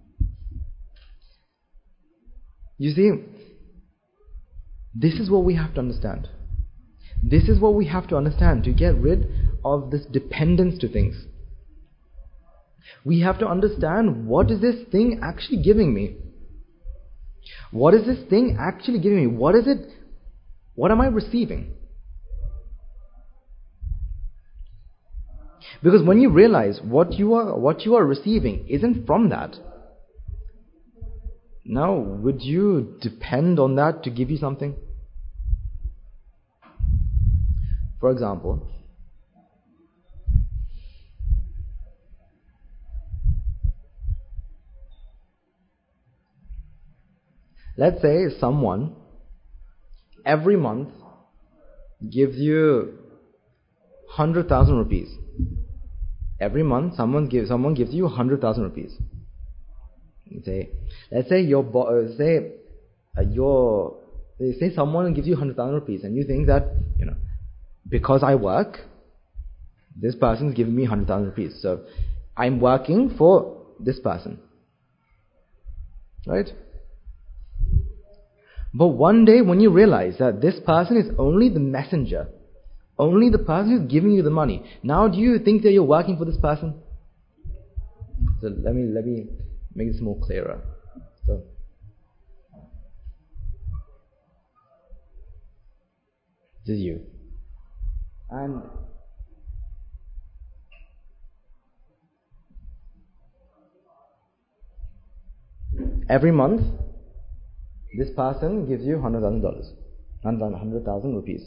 Speaker 1: You see, this is what we have to understand. This is what we have to understand to get rid of this dependence to things. We have to understand, what is this thing actually giving me? What is this thing actually giving me? What is it? What am I receiving? Because when you realize what you are receiving isn't from that, now would you depend on that to give you something? For example, Let's say someone every month gives you 100,000 rupees. Every month someone gives you 100,000 rupees. Let's say say someone gives you 100,000 rupees, and you think that, because I work, this person is giving me 100,000 rupees. So I'm working for this person. Right? But one day when you realize that this person is only the messenger, only the person who's giving you the money, now do you think that you're working for this person? So let me make this more clearer. So this is you. And every month this person gives you $100,000, 100,000 rupees.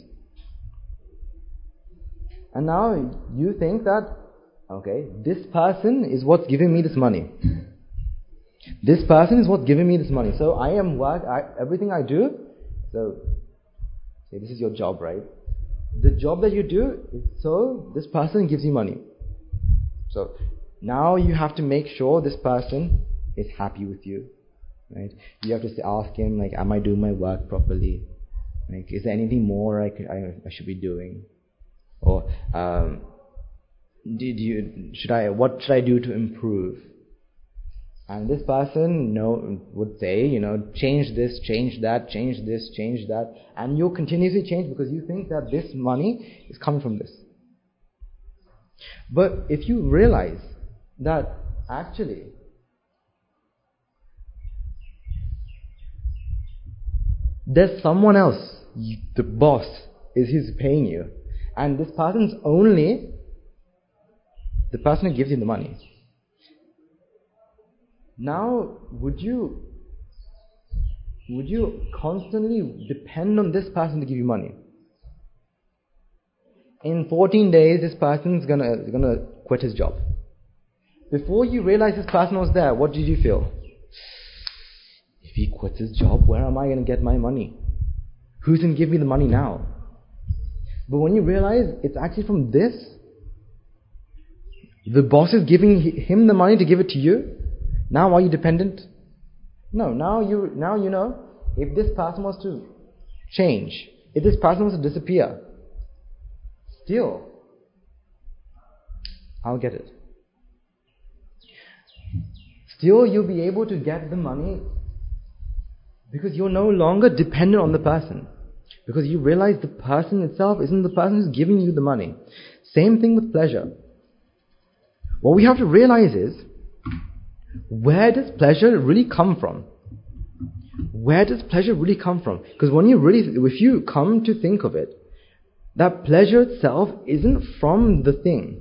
Speaker 1: And now you think that, okay, this person is what's giving me this money. This person is what's giving me this money. So everything I do, so say this is your job, right? The job that you do is so this person gives you money. So now you have to make sure this person is happy with you. Right? You have to ask him, like, am I doing my work properly? Like, is there anything more I should be doing? Or what should I do to improve? And this person would say, change this, change that, change this, change that, and you'll continuously change because you think that this money is coming from this. But if you realize that actually there's someone else, the boss who's paying you, and this person's only the person who gives you the money. Now, would you constantly depend on this person to give you money? In 14 days, this person's gonna quit his job. Before you realize this person was there, what did you feel? If he quits his job, where am I going to get my money? Who's going to give me the money now? But when you realize it's actually from this, the boss is giving him the money to give it to you, now are you dependent? No, now you know, if this person was to change, if this person was to disappear, still, I'll get it. Still, you'll be able to get the money because you're no longer dependent on the person. Because you realize the person itself isn't the person who's giving you the money. Same thing with pleasure. What we have to realize is, where does pleasure really come from? Where does pleasure really come from? Because if you come to think of it, that pleasure itself isn't from the thing,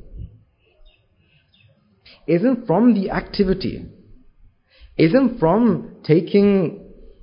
Speaker 1: isn't from the activity, isn't from taking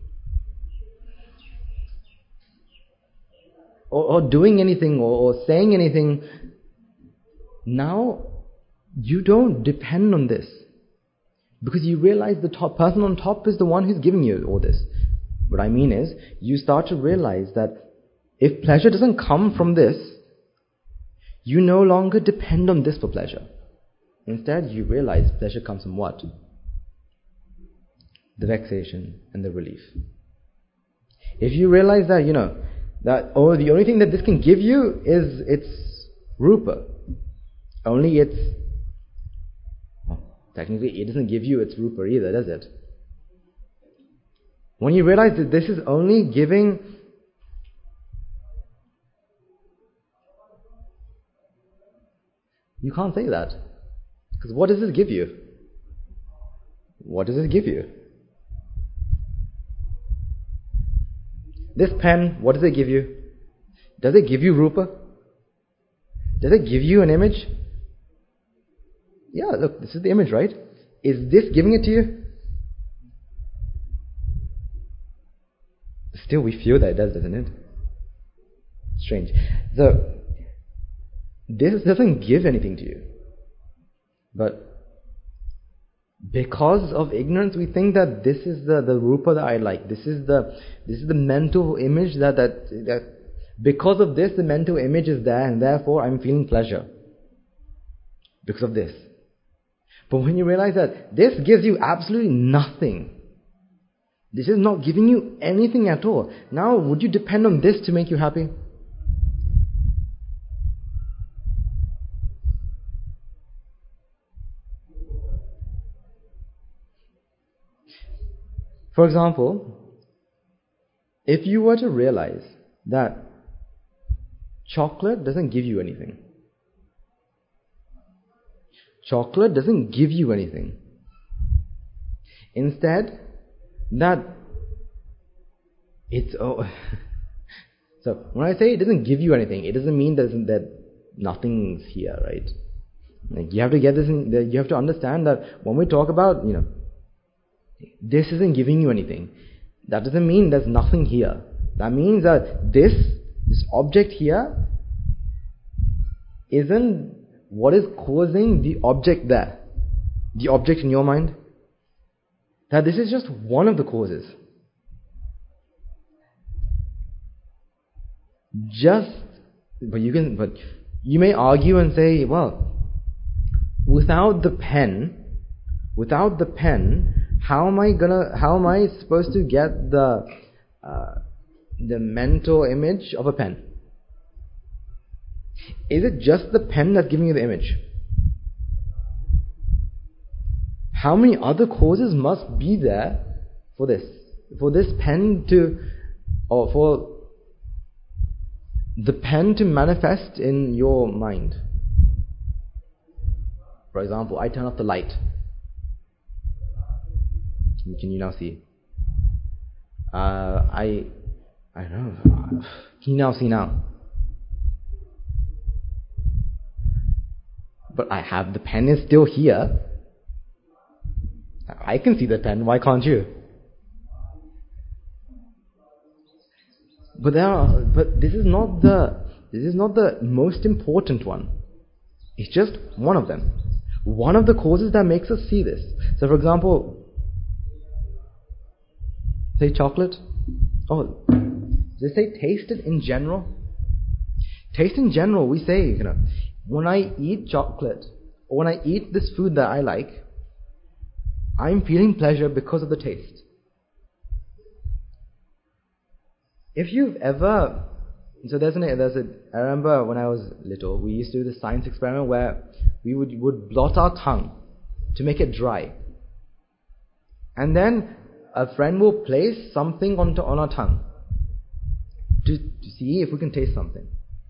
Speaker 1: or doing anything or saying anything. Now you don't depend on this because you realize the top person on top is the one who's giving you all this. What I mean is, you start to realize that if pleasure doesn't come from this, you no longer depend on this for pleasure. Instead, you realize pleasure comes from what? The vexation and the relief. If you realize that, the only thing that this can give you is its rupa. Technically it doesn't give you its rupa either, does it? When you realize that this is only giving you can't say that. Because what does this give you? What does it give you? This pen, what does it give you? Does it give you rupa? Does it give you an image? Yeah, look, this is the image, right? Is this giving it to you? Still, we feel that it does, doesn't it? Strange. So, this doesn't give anything to you. But Because of ignorance, we think that this is the rupa that I like. This is the mental image that because of this, the mental image is there, and therefore I'm feeling pleasure. Because of this. But when you realize that this gives you absolutely nothing, this is not giving you anything at all, now would you depend on this to make you happy? For example, if you were to realize that chocolate doesn't give you anything. Chocolate doesn't give you anything. Instead, that it's so when I say it doesn't give you anything, it doesn't mean that nothing's here, right? Like you have to get this. You have to understand that when we talk about, this isn't giving you anything, that doesn't mean there's nothing here. That means that this object here isn't what is causing the object there. The object in your mind. That this is just one of the causes. But you may argue and say, well, without the pen, how am I supposed to get the mental image of a pen? Is it just the pen that's giving you the image? How many other causes must be there for this pen to, or for the pen to manifest in your mind? For example, I turn off the light. Can you now see? I don't know. Can you now see now? But the pen is still here. I can see the pen, why can't you? But this is not the most important one. It's just one of them. One of the causes that makes us see this. So for example, say chocolate. Oh, does it say taste it in general? Taste in general, we say, when I eat chocolate, or when I eat this food that I like, I'm feeling pleasure because of the taste. If you've ever, I remember when I was little, we used to do this science experiment where we would blot our tongue to make it dry. And then a friend will place something on our tongue to see if we can taste something.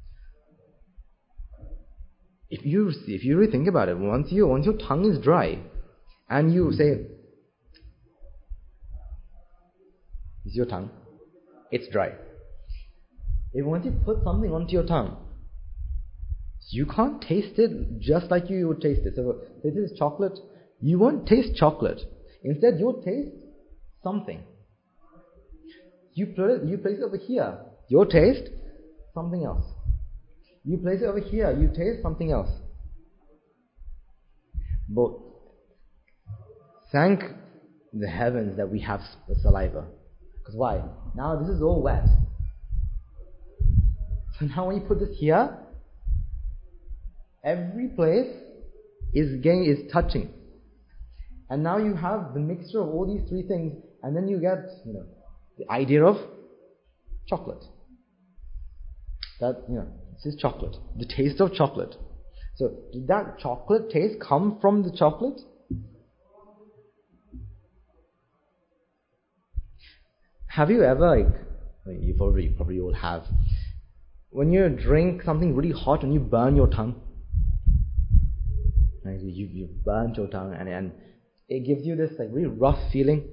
Speaker 1: If you really think about it, once your tongue is dry, and you say, "Is your tongue? It's dry." If once you put something onto your tongue, you can't taste it just like you would taste it. So if this is chocolate, you won't taste chocolate. Instead, you'll taste something. You place it over here, you'll taste something else. You place it over here, you taste something else. But thank the heavens that we have saliva. Because why? Now this is all wet. So now when you put this here, every place is touching. And now you have the mixture of all these three things, and then you get the idea of chocolate. That this is chocolate. The taste of chocolate. So did that chocolate taste come from the chocolate? Have you ever, you probably all have, when you drink something really hot and you burn your tongue, you burnt your tongue and it gives you this really rough feeling.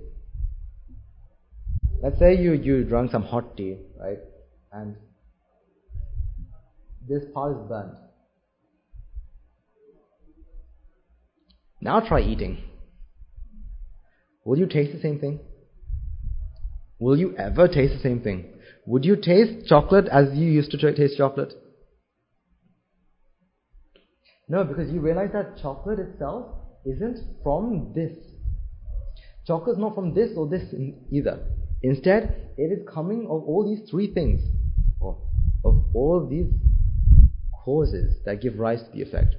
Speaker 1: Let's say you drank some hot tea, right, and this part is burnt. Now try eating. Will you taste the same thing? Will you ever taste the same thing? Would you taste chocolate as you used to taste chocolate? No, because you realize that chocolate itself isn't from this. Chocolate is not from this or this either. Instead, it is coming of all these three things, or of all these causes that give rise to the effect.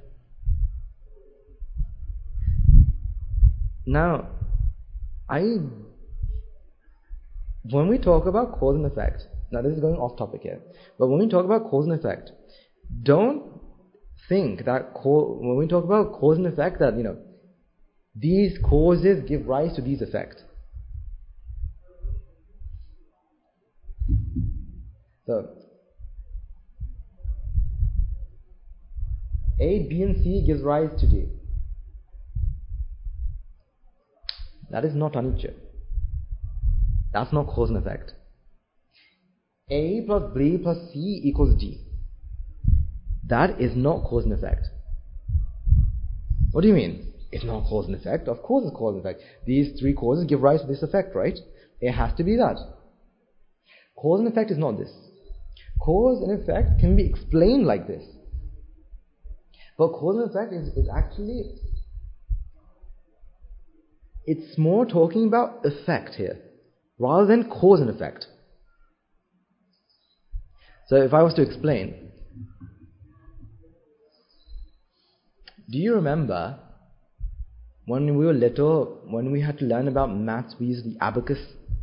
Speaker 1: Now, when we talk about cause and effect, now this is going off topic here, but when we talk about cause and effect, don't think that when we talk about cause and effect that, these causes give rise to these effects. So, A, B and C gives rise to D. That is not anicca. That's not cause and effect. A plus B plus C equals D. That is not cause and effect. What do you mean? It's not cause and effect. Of course it's cause and effect. These three causes give rise to this effect, right? It has to be that. Cause and effect is not this. Cause and effect can be explained like this. But cause and effect is actually, it's more talking about effect here, rather than cause and effect. So if I was to explain, do you remember when we were little, when we had to learn about maths, we used the abacus?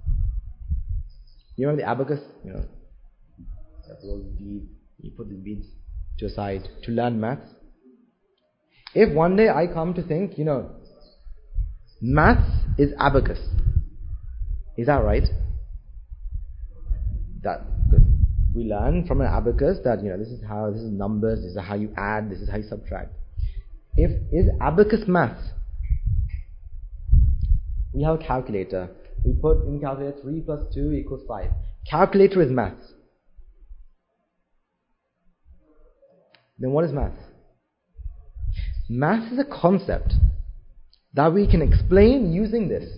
Speaker 1: You remember the abacus? You put the beads to a side to learn maths. If one day I come to think, maths is abacus, is that right? That because we learn from an abacus that this is numbers, this is how you add, this is how you subtract. Is abacus maths? We have a calculator. We put in calculator 3 plus 2 equals 5. Calculator is maths. Then what is maths? Maths is a concept that we can explain using this.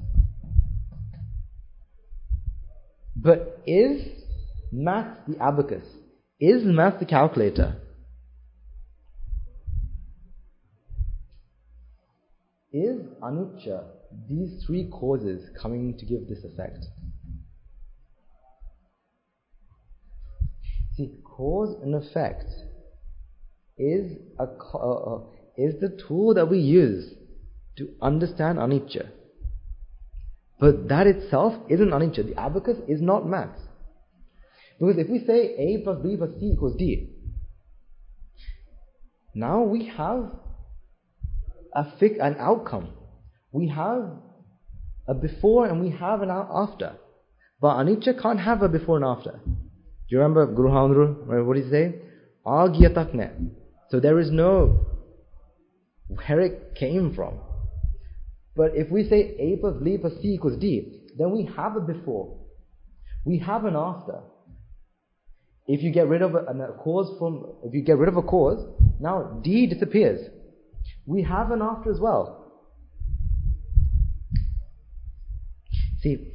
Speaker 1: But is maths the abacus? Is maths the calculator? Is anicca these three causes coming to give this effect? See, cause and effect is the tool that we use to understand anicca. But that itself isn't anicca. The abacus is not maths. Because if we say A plus B plus C equals D, now we have an outcome. We have a before and we have an after. But anicca can't have a before and after. Do you remember Guru Handru? What did he say? Agyatakne. So there is no where it came from. But if we say A plus B plus C equals D, then we have a before. We have an after. If you get rid of a cause, now D disappears. We have an after as well. See,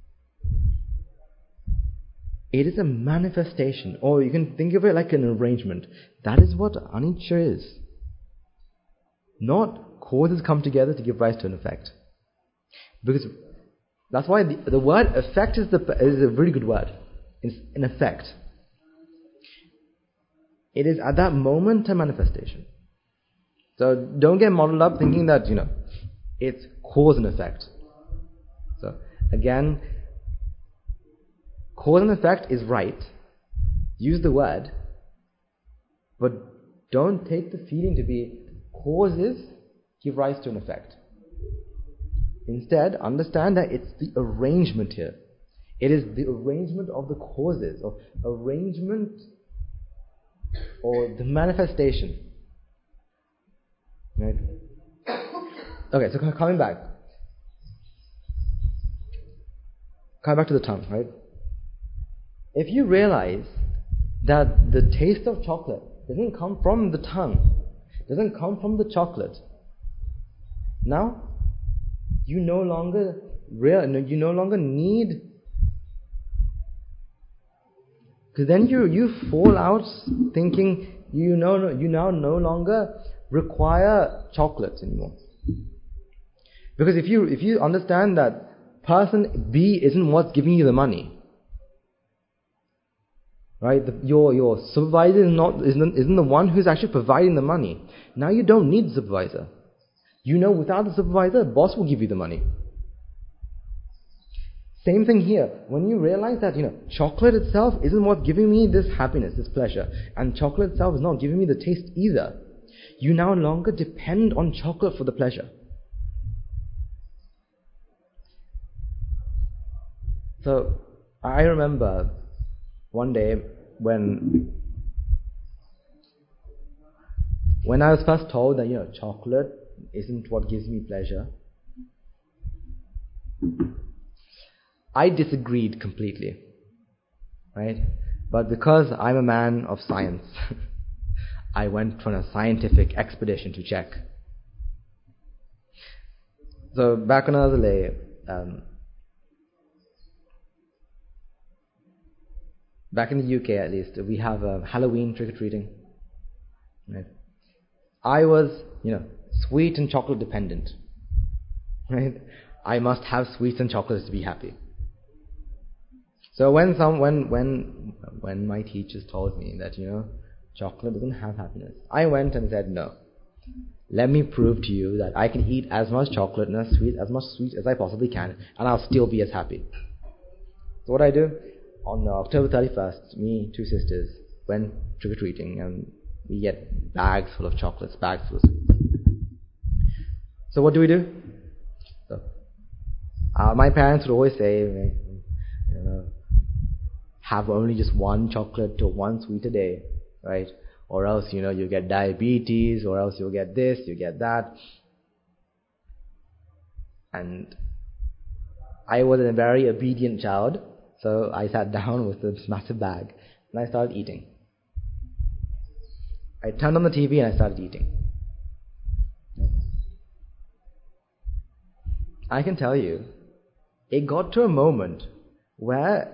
Speaker 1: it is a manifestation, or you can think of it like an arrangement. That is what anicca is. Not causes come together to give rise to an effect. Because that's why the word effect is a very good word. It's an effect. It is at that moment a manifestation. So don't get muddled up thinking that, it's cause and effect. So again, cause and effect is right. Use the word, but don't take the feeling to be causes give rise to an effect. Instead, understand that it's the arrangement here. It is the arrangement of the causes, or arrangement, or the manifestation. Right? Okay, so coming back to the tongue, right? If you realize that the taste of chocolate doesn't come from the tongue, doesn't come from the chocolate, now you no longer need, because then you fall out thinking you now no longer require chocolate anymore. Because if you understand that person B isn't what's giving you the money, right? Your supervisor isn't the one who's actually providing the money. Now you don't need the supervisor. You know, without the supervisor, the boss will give you the money. Same thing here. When you realize that, chocolate itself isn't what's giving me this happiness, this pleasure, and chocolate itself is not giving me the taste either, you no longer depend on chocolate for the pleasure. So, I remember one day when I was first told that, chocolate isn't what gives me pleasure, I disagreed completely, right? But because I'm a man of science, I went on a scientific expedition to check. So back when I was back in the UK at least, we have Halloween trick-or-treating. Right? I was, sweet and chocolate dependent. Right? I must have sweets and chocolates to be happy. So when my teachers told me that, chocolate doesn't have happiness, I went and said, no. Let me prove to you that I can eat as much chocolate and as much sweet as I possibly can, and I'll still be as happy. So what I do? On October 31st, me, two sisters, went trick-or-treating, and we get bags full of chocolates, bags full of sweets. So what do? So, my parents would always say, have only just one chocolate or one sweet a day, right? Or else, you get diabetes, or else you'll get this, you get that. And I was a very obedient child, so I sat down with this massive bag, and I started eating. I turned on the TV and I started eating. I can tell you, it got to a moment where,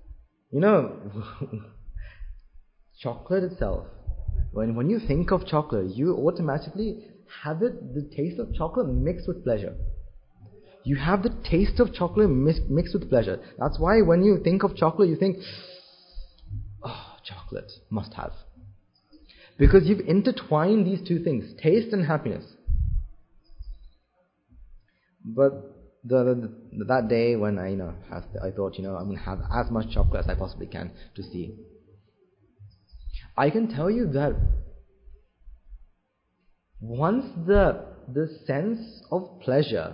Speaker 1: chocolate itself, when you think of chocolate, you automatically have the taste of chocolate mixed with pleasure. You have the taste of chocolate mixed with pleasure. That's why when you think of chocolate, you think, oh, chocolate, must have. Because you've intertwined these two things, taste and happiness. But that day when I thought, I'm going to have as much chocolate as I possibly can to see. I can tell you that once the sense of pleasure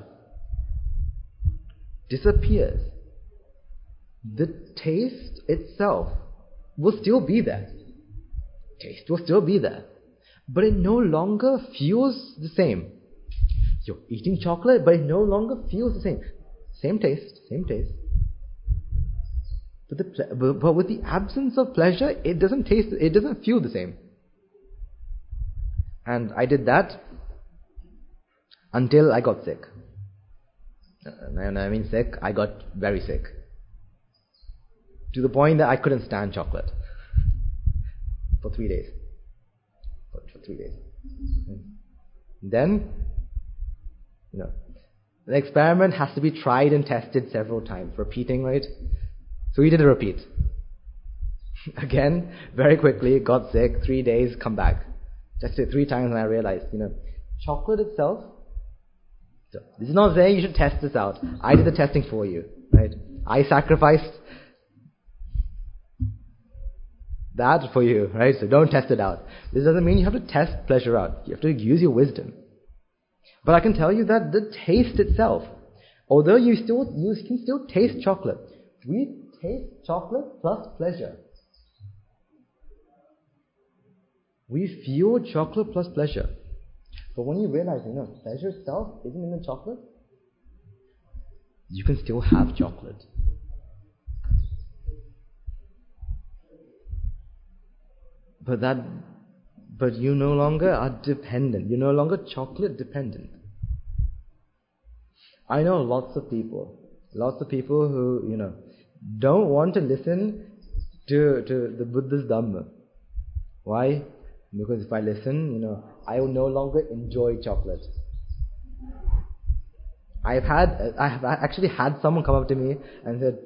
Speaker 1: disappears, the taste itself will still be there. Taste will still be there. But it no longer feels the same. You're eating chocolate, but it no longer feels the same. Same taste. But with the absence of pleasure, it doesn't feel the same. And I did that until I got sick. And I mean sick, I got very sick. To the point that I couldn't stand chocolate. For 3 days. For 3 days. Then, the experiment has to be tried and tested several times. Repeating, right? So we did a repeat. Again, very quickly, got sick, 3 days, come back. Tested 3 times and I realized, chocolate itself, so this is not saying you should test this out. I did the testing for you, right? I sacrificed that for you, right? So don't test it out. This doesn't mean you have to test pleasure out. You have to use your wisdom. But I can tell you that the taste itself, although you can still taste chocolate, we taste chocolate plus pleasure. We feel chocolate plus pleasure. But when you realize, pleasure itself isn't in the chocolate, you can still have chocolate. But you no longer are dependent. You're no longer chocolate dependent. I know lots of people who, don't want to listen to the Buddha's Dhamma. Why? Because if I listen, I will no longer enjoy chocolate. I have actually had someone come up to me and said,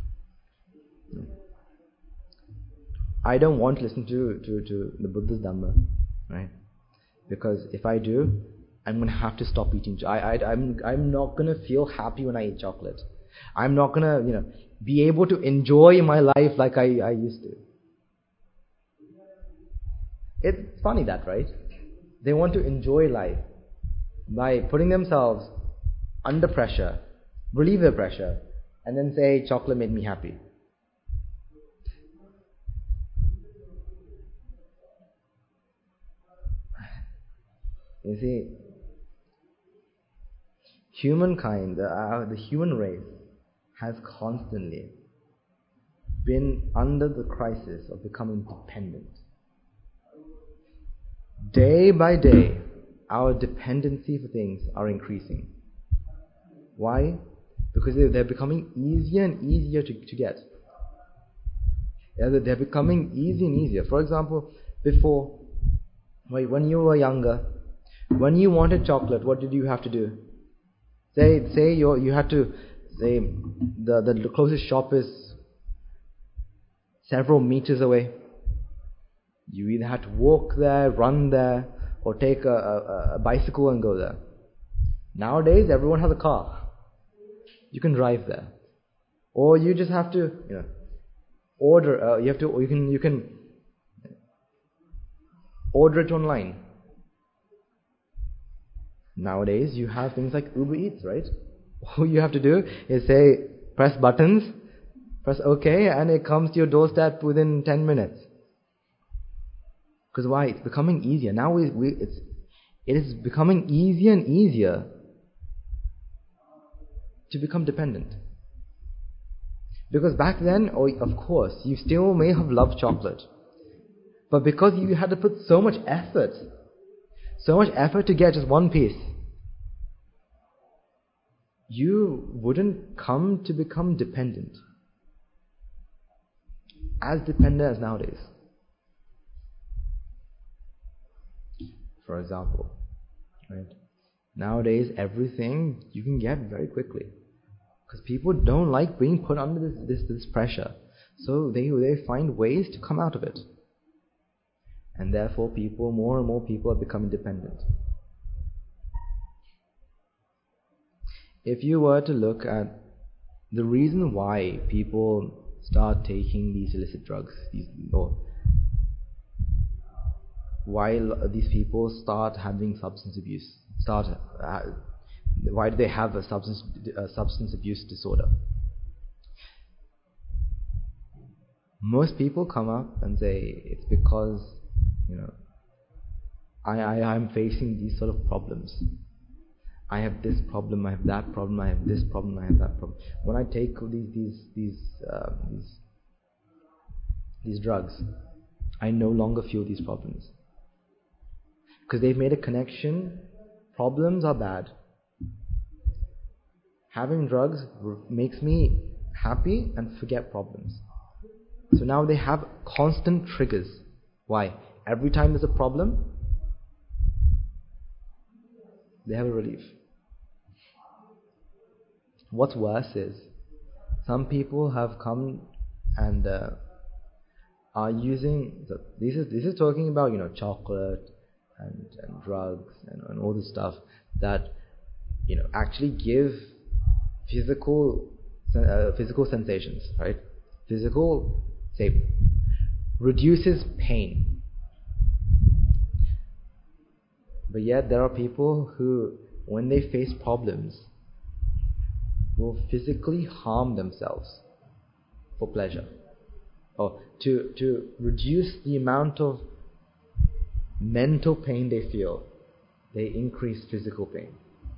Speaker 1: I don't want to listen to the Buddha's Dhamma, right? Because if I do, I'm going to have to stop eating. I'm not going to feel happy when I eat chocolate. I'm not going to, be able to enjoy my life like I used to. It's funny that, right? They want to enjoy life by putting themselves under pressure, relieve the pressure, and then say, chocolate made me happy. You see, humankind, the human race, has constantly been under the crisis of becoming dependent. Day by day, our dependency for things are increasing. Why? Because they're becoming easier and easier to get. They're becoming easier and easier. For example, before, when you were younger, when you wanted chocolate, what did you have to do? Say you had to, say the closest shop is several meters away. You either had to walk there, run there, or take a bicycle and go there. Nowadays, everyone has a car. You can drive there, or you just have to, order. You can order it online. Nowadays, you have things like Uber Eats, right? All you have to do is press buttons, press OK, and it comes to your doorstep within 10 minutes. Because why? It's becoming easier. Now it is becoming easier and easier to become dependent. Because back then, of course, you still may have loved chocolate. But because you had to put so much effort to get just one piece, you wouldn't come to become dependent. As dependent as nowadays. For example, right? Nowadays, everything you can get very quickly. Because people don't like being put under this pressure. So they find ways to come out of it. And therefore more and more people are becoming dependent. If you were to look at the reason why people start taking these illicit drugs, or why these people start having substance abuse, why do they have a substance abuse disorder? Most people come up and say it's because I'm facing these sort of problems. I have this problem, I have that problem, I have this problem, I have that problem. When I take these drugs, I no longer feel these problems. Because they've made a connection. Problems are bad. Having drugs makes me happy and forget problems. So now they have constant triggers. Why? Every time there's a problem, they have a relief. What's worse is, some people have come and are using, this is talking about chocolate and drugs and all this stuff that actually give physical sensations, right? Physical, say, reduces pain. But yet there are people who, when they face problems, will physically harm themselves for pleasure, or to reduce the amount of mental pain they feel. They increase physical pain.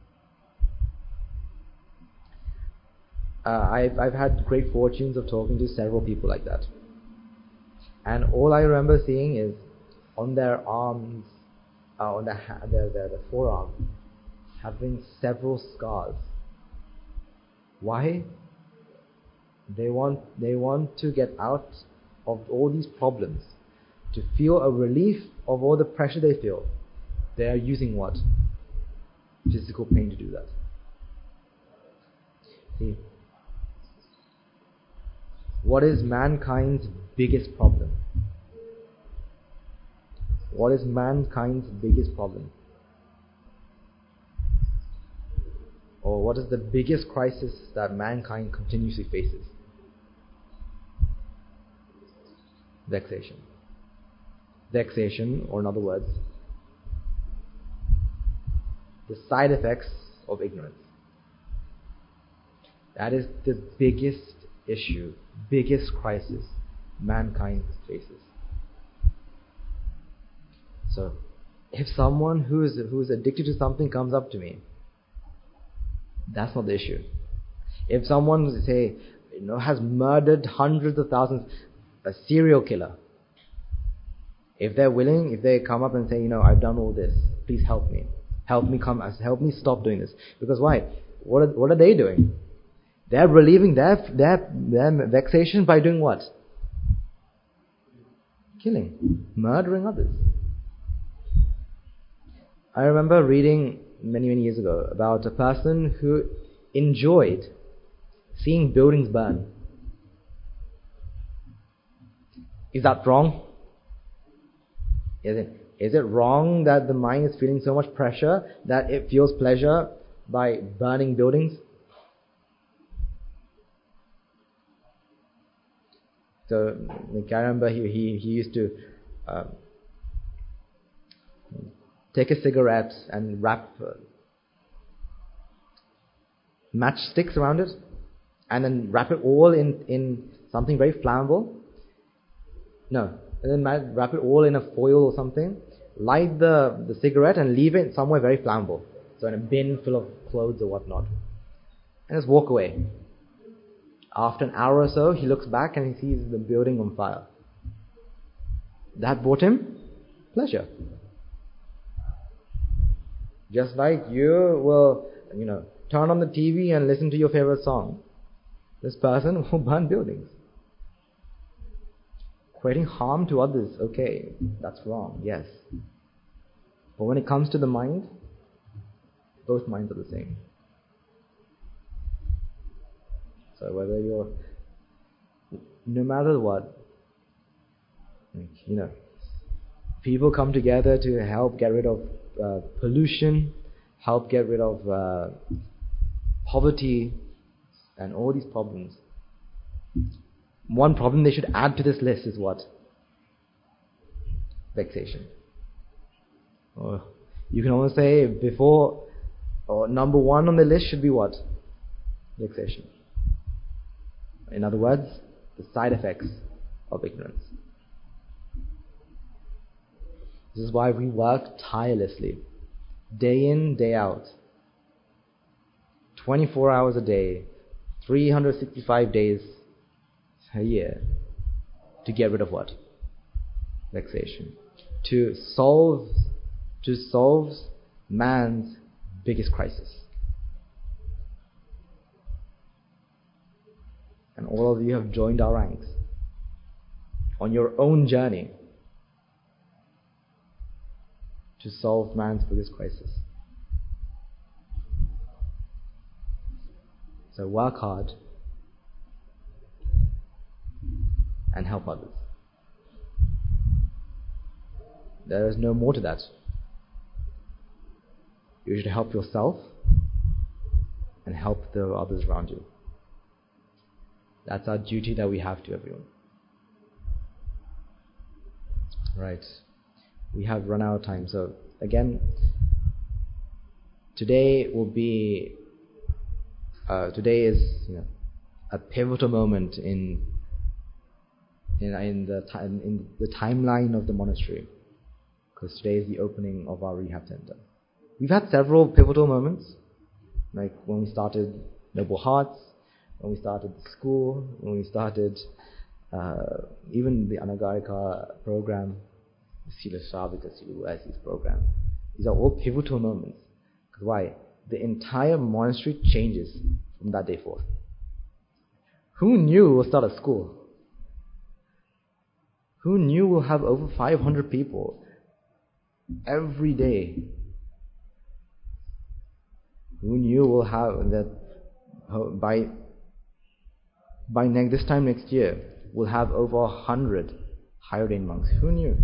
Speaker 1: I've had great fortunes of talking to several people like that, and all I remember seeing is on their arms, on their forearm, having several scars. Why? They want to get out of all these problems, to feel a relief of all the pressure they feel. They are using what? Physical pain to do that. See, what is mankind's biggest problem? What is mankind's biggest problem? Or what is the biggest crisis that mankind continuously faces? Vexation. Vexation, or in other words, the side effects of ignorance. That is the biggest issue, biggest crisis mankind faces. So, if someone who is addicted to something comes up to me, that's not the issue. If someone, say, has murdered hundreds of thousands, a serial killer, if they're willing, if they come up and say, I've done all this, please help me. Help me stop doing this. Because why? What are they doing? They're relieving their vexation by doing what? Killing, murdering others. I remember reading many years ago about a person who enjoyed seeing buildings burn. Is that wrong? Is it wrong that the mind is feeling so much pressure that it feels pleasure by burning buildings? So I remember he used to take a cigarette and wrap matchsticks around it, and then wrap it all in something very flammable. No, and then wrap it all in a foil or something, light the cigarette and leave it somewhere very flammable, so in a bin full of clothes or whatnot, and just walk away. After an hour or so, he looks back and he sees the building on fire. That brought him pleasure. Just like you will, turn on the TV and listen to your favorite song, this person will burn buildings. Creating harm to others, okay, that's wrong, yes. But when it comes to the mind, both minds are the same. So whether no matter what, people come together to help get rid of pollution, help get rid of poverty, and all these problems. One problem they should add to this list is what? Vexation. You can almost say number one on the list should be what? Vexation. In other words, the side effects of ignorance. This is why we work tirelessly, day in, day out, 24 hours a day, 365 days a year, to get rid of what? Vexation. To solve man's biggest crisis. And all of you have joined our ranks on your own journey to solve man's biggest crisis. So work hard and help others. There is no more to that. You should help yourself and help the others around you. That's our duty that we have to everyone. Right. We have run out of time. So again, today is a pivotal moment in the timeline of the monastery, because today is the opening of our rehab center. We've had several pivotal moments, like when we started Noble Hearts, when we started the school, when we started even the Anagarika program, the Sila Shravika, Sila Uasi's program. These are all pivotal moments. Because why? The entire monastery changes from that day forth. Who knew we'll start a school? Who knew we'll have over 500 people every day? Who knew we'll have that This time next year, we'll have over 100 high ordained monks. Who knew?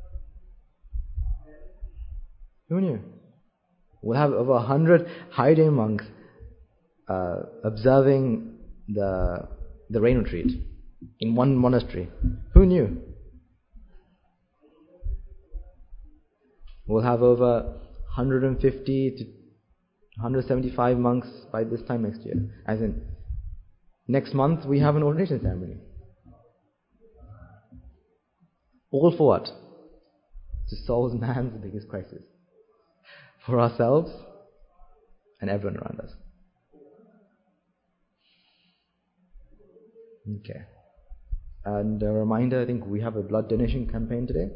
Speaker 1: Who knew? We'll have over 100 high ordained monks observing the rain retreat in one monastery. Who knew? We'll have over 150 to 175 monks by this time next year. As in, next month we have an ordination ceremony. All for what? To solve man's biggest crisis. For ourselves and everyone around us. Okay. And a reminder, I think we have a blood donation campaign today.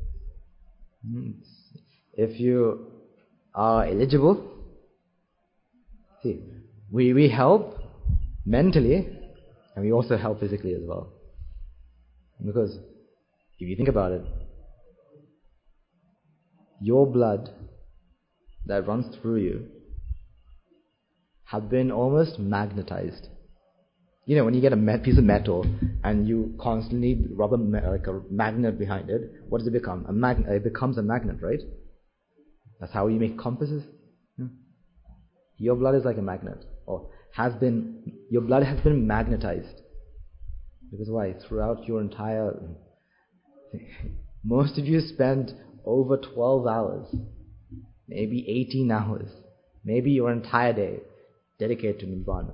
Speaker 1: If you are eligible, see, we help mentally and we also help physically as well. Because if you think about it, your blood that runs through you have been almost magnetized. You know, when you get a piece of metal and you constantly rub like a magnet behind it, what does it become? It becomes a magnet, right? That's how you make compasses. Your blood is like a magnet, or your blood has been magnetized. Because why? Throughout your entire... Most of you spend over 12 hours, maybe 18 hours, maybe your entire day dedicated to Nibbana.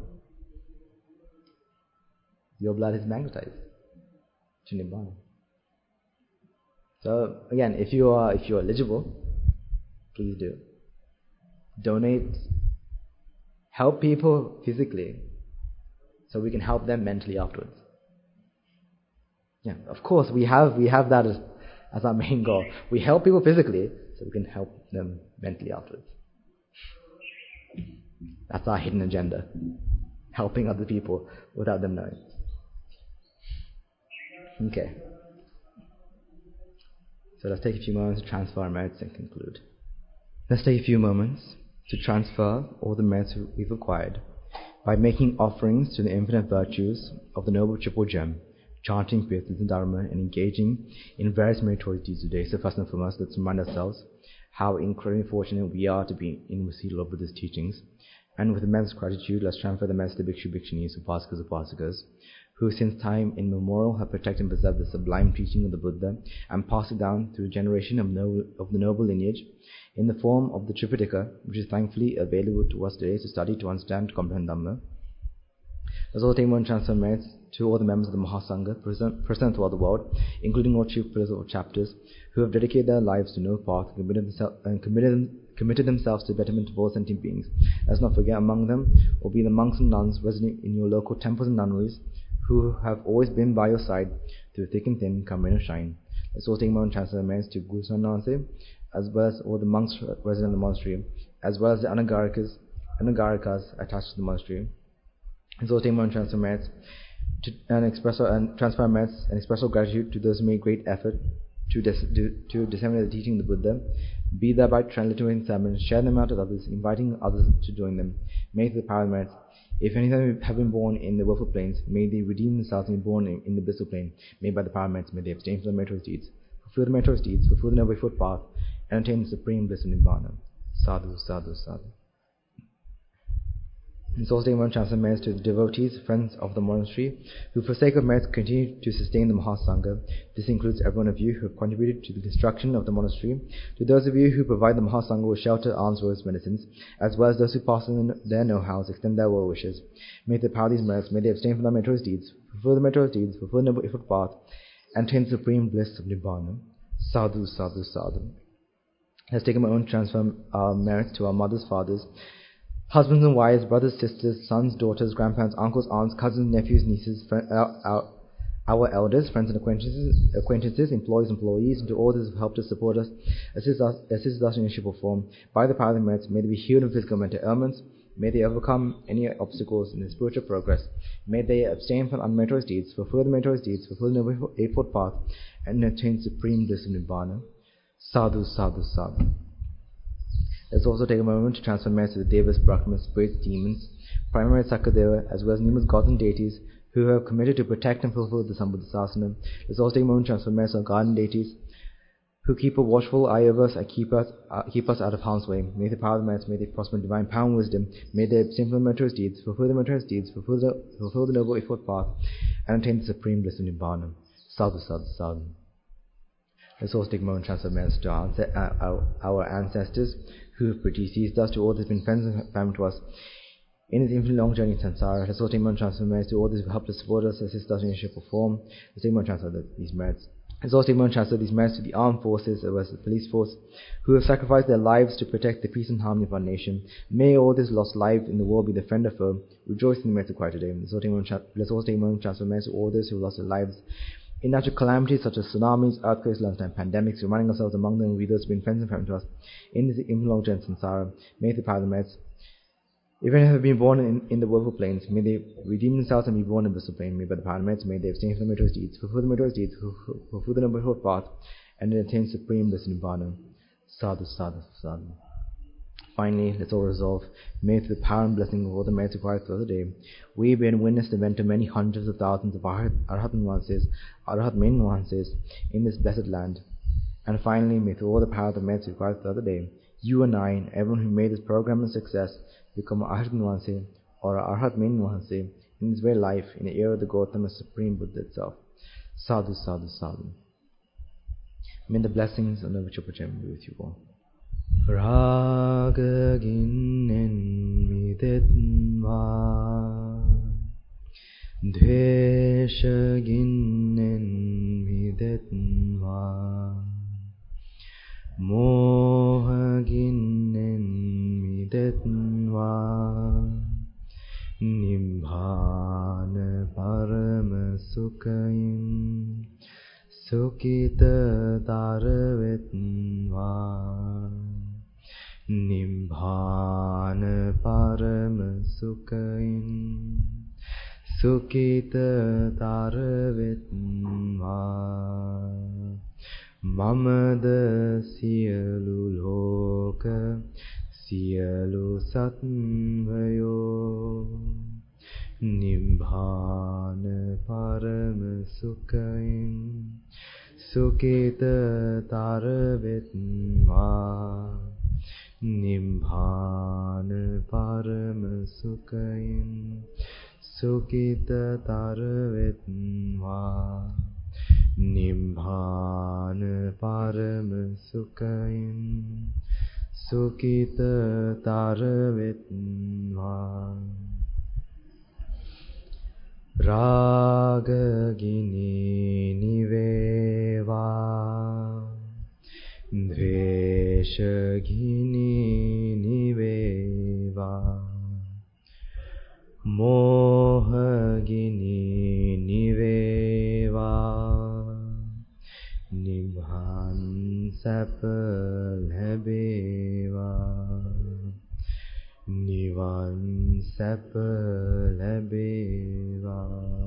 Speaker 1: Your blood is magnetized to Nibbana. So again, if you are eligible, please do. Donate. Help people physically so we can help them mentally afterwards. Yeah, of course we have that as our main goal. We help people physically so we can help them mentally afterwards. That's our hidden agenda. Helping other people without them knowing. Okay. So let's take a few moments to transfer our merits and conclude. Let's take a few moments to transfer all the merits we've acquired by making offerings to the infinite virtues of the Noble Triple Gem, chanting Kirtan Dharma, and engaging in various meritorious deeds today. So first and foremost, let's remind ourselves how incredibly fortunate we are to be in receipt of Buddha's teachings. And with immense gratitude, let's transfer the merits to the Bhikshu, Bhikshunis, Upasakas, Upasikas, who since time immemorial have protected and preserved the sublime teaching of the Buddha and passed it down through generation of the noble lineage in the form of the Tripitaka, which is thankfully available to us today to study, to understand, to comprehend Dhamma. Let's also take more and transfer merits to all the members of the Mahasangha present throughout the world, including all chief pillars of chapters, who have dedicated their lives to no path and committed themselves to the betterment of all sentient beings. Let's not forget among them will be the monks and nuns resident in your local temples and nunneries, who have always been by your side through thick and thin, come rain or shine. Let's also take more and transfer merits to Guru Sananse, as well as all the monks resident in the monastery, as well as the Anagarikas attached to the monastery. Let's also take more and transfer merits transfer merits and express our gratitude to those who made great effort to disseminate the teaching of the Buddha, be thereby translating sermons, share them out with others, inviting others to join them. May the power of merits, if any of them have been born in the willful planes, may they redeem themselves and be born in the blissful plane. May by the power of merits, may they abstain from the meritorious deeds, fulfill the meritorious deeds, fulfill the noble footpath, and attain the supreme bliss of Nibbana. Sadhu, sadhu, sadhu. And so also one transfer merits to the devotees, friends of the monastery, who for sake of merits continue to sustain the Mahasangha. This includes every one of you who have contributed to the construction of the monastery, to those of you who provide the Mahasangha with shelter, alms, robes, medicines, as well as those who pass on their know-hows, extend their well wishes. May the power of these merits, may they abstain from their meritorious deeds, fulfill the meritorious deeds, fulfill the noble effort path, and attain the supreme bliss of Nibbana. Sadhu, sadhu, sadhu. Let's take my own transfer merits to our mothers, fathers, husbands and wives, brothers, sisters, sons, daughters, grandparents, uncles, aunts, cousins, nephews, nieces, our elders, friends and acquaintances, employees, employees, and to all those who have helped us, support us, assist us in any form. By the power of the merits, may they be healed of physical and mental ailments. May they overcome any obstacles in their spiritual progress. May they abstain from unmeritorious deeds, fulfill the meritorious deeds, fulfill the noble eightfold path, and attain supreme bliss of Nibbana. Sadhu, sadhu, sadhu. Let's also take a moment to transfer merits to the Devas, Brahmas, spirits, demons, primary Sakadeva, as well as numerous gods and deities who have committed to protect and fulfill the Sambuddha Sasana. Let's also take a moment to transfer merits to our garden deities who keep a watchful eye over us and keep us out of harm's way. May the power of the merits, may they prosper in divine power and wisdom, may they simple the meritorious deeds, fulfill the meritorious deeds, fulfill the noble effort path, and attain the supreme bliss of Nibbana. Sadhu, sadhu, sadhu. Let's also take a moment to transfer merits to our ancestors who have predeceased us, to all that have been friends and family to us in this infinite long journey in samsara. Let's also take a moment to transfer merits to all those who helped us, support us, assist us in any shape or form. Let's take a moment to transfer these merits. Let's also take a moment to transfer these merits to the armed forces, as well as the police force, who have sacrificed their lives to protect the peace and harmony of our nation. May all those lost lives in the war be the friend of foe. Rejoice in the merits acquired today. Let's also take a moment to transfer merits to all those who lost their lives in natural calamities such as tsunamis, earthquakes, lunchtime pandemics, reminding ourselves among them will be those who have been friends and family to us in this infinite long journey in samsara. May the power of the merits, if any have been born in the woeful plains, may they redeem themselves and be born in the blissful plain. May by the power of the merits, may they abstain from the meritorious deeds, fulfill the meritorious deeds, fulfill the noble path, and attain supreme bliss in Nibbana. Sadhu, sadhu, sadhu. Finally, let's all resolve, may through the power and blessing of all the merits required throughout the day, we bear witness the event of many hundreds of thousands of Arhat main nuances in this blessed land. And finally, may through all the power of the merits required throughout the day, you and I and everyone who made this program a success become Arhat Nuanse or Arhat main Nuanse in this very life, in the era of the Gautama Supreme Buddha itself. Sadhu, sadhu, sadhu. May the blessings of Navachopachen be with you all. Raga ginnen midetva, dvesha ginnen midetva, moha ginnen midetva, nibbana parama sukhayin sukita taravetva. Nibbana parama sukhayin sukita taravetva. Mamada siyalu loka siyalu satvayo. Nibbana parama sukhayin sukita taravetva. Nibbana parama sukhayin sukita taravetva. Nibbana parama sukhayin sukita taravetva. Raga gini niveva, dvesha gini niveva, moha gini niveva, nibbana sapa labeva, nibbana sapa labeva,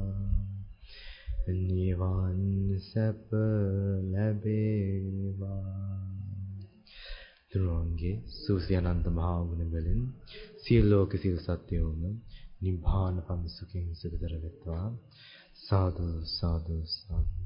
Speaker 1: nibbana sapa labeva. Through Susyananda Mahaguna Belin, Siloka Sil Satyoma, Nibbana Pamasukhin Sukadaravetva, Sadhu, sadhu, sadhu.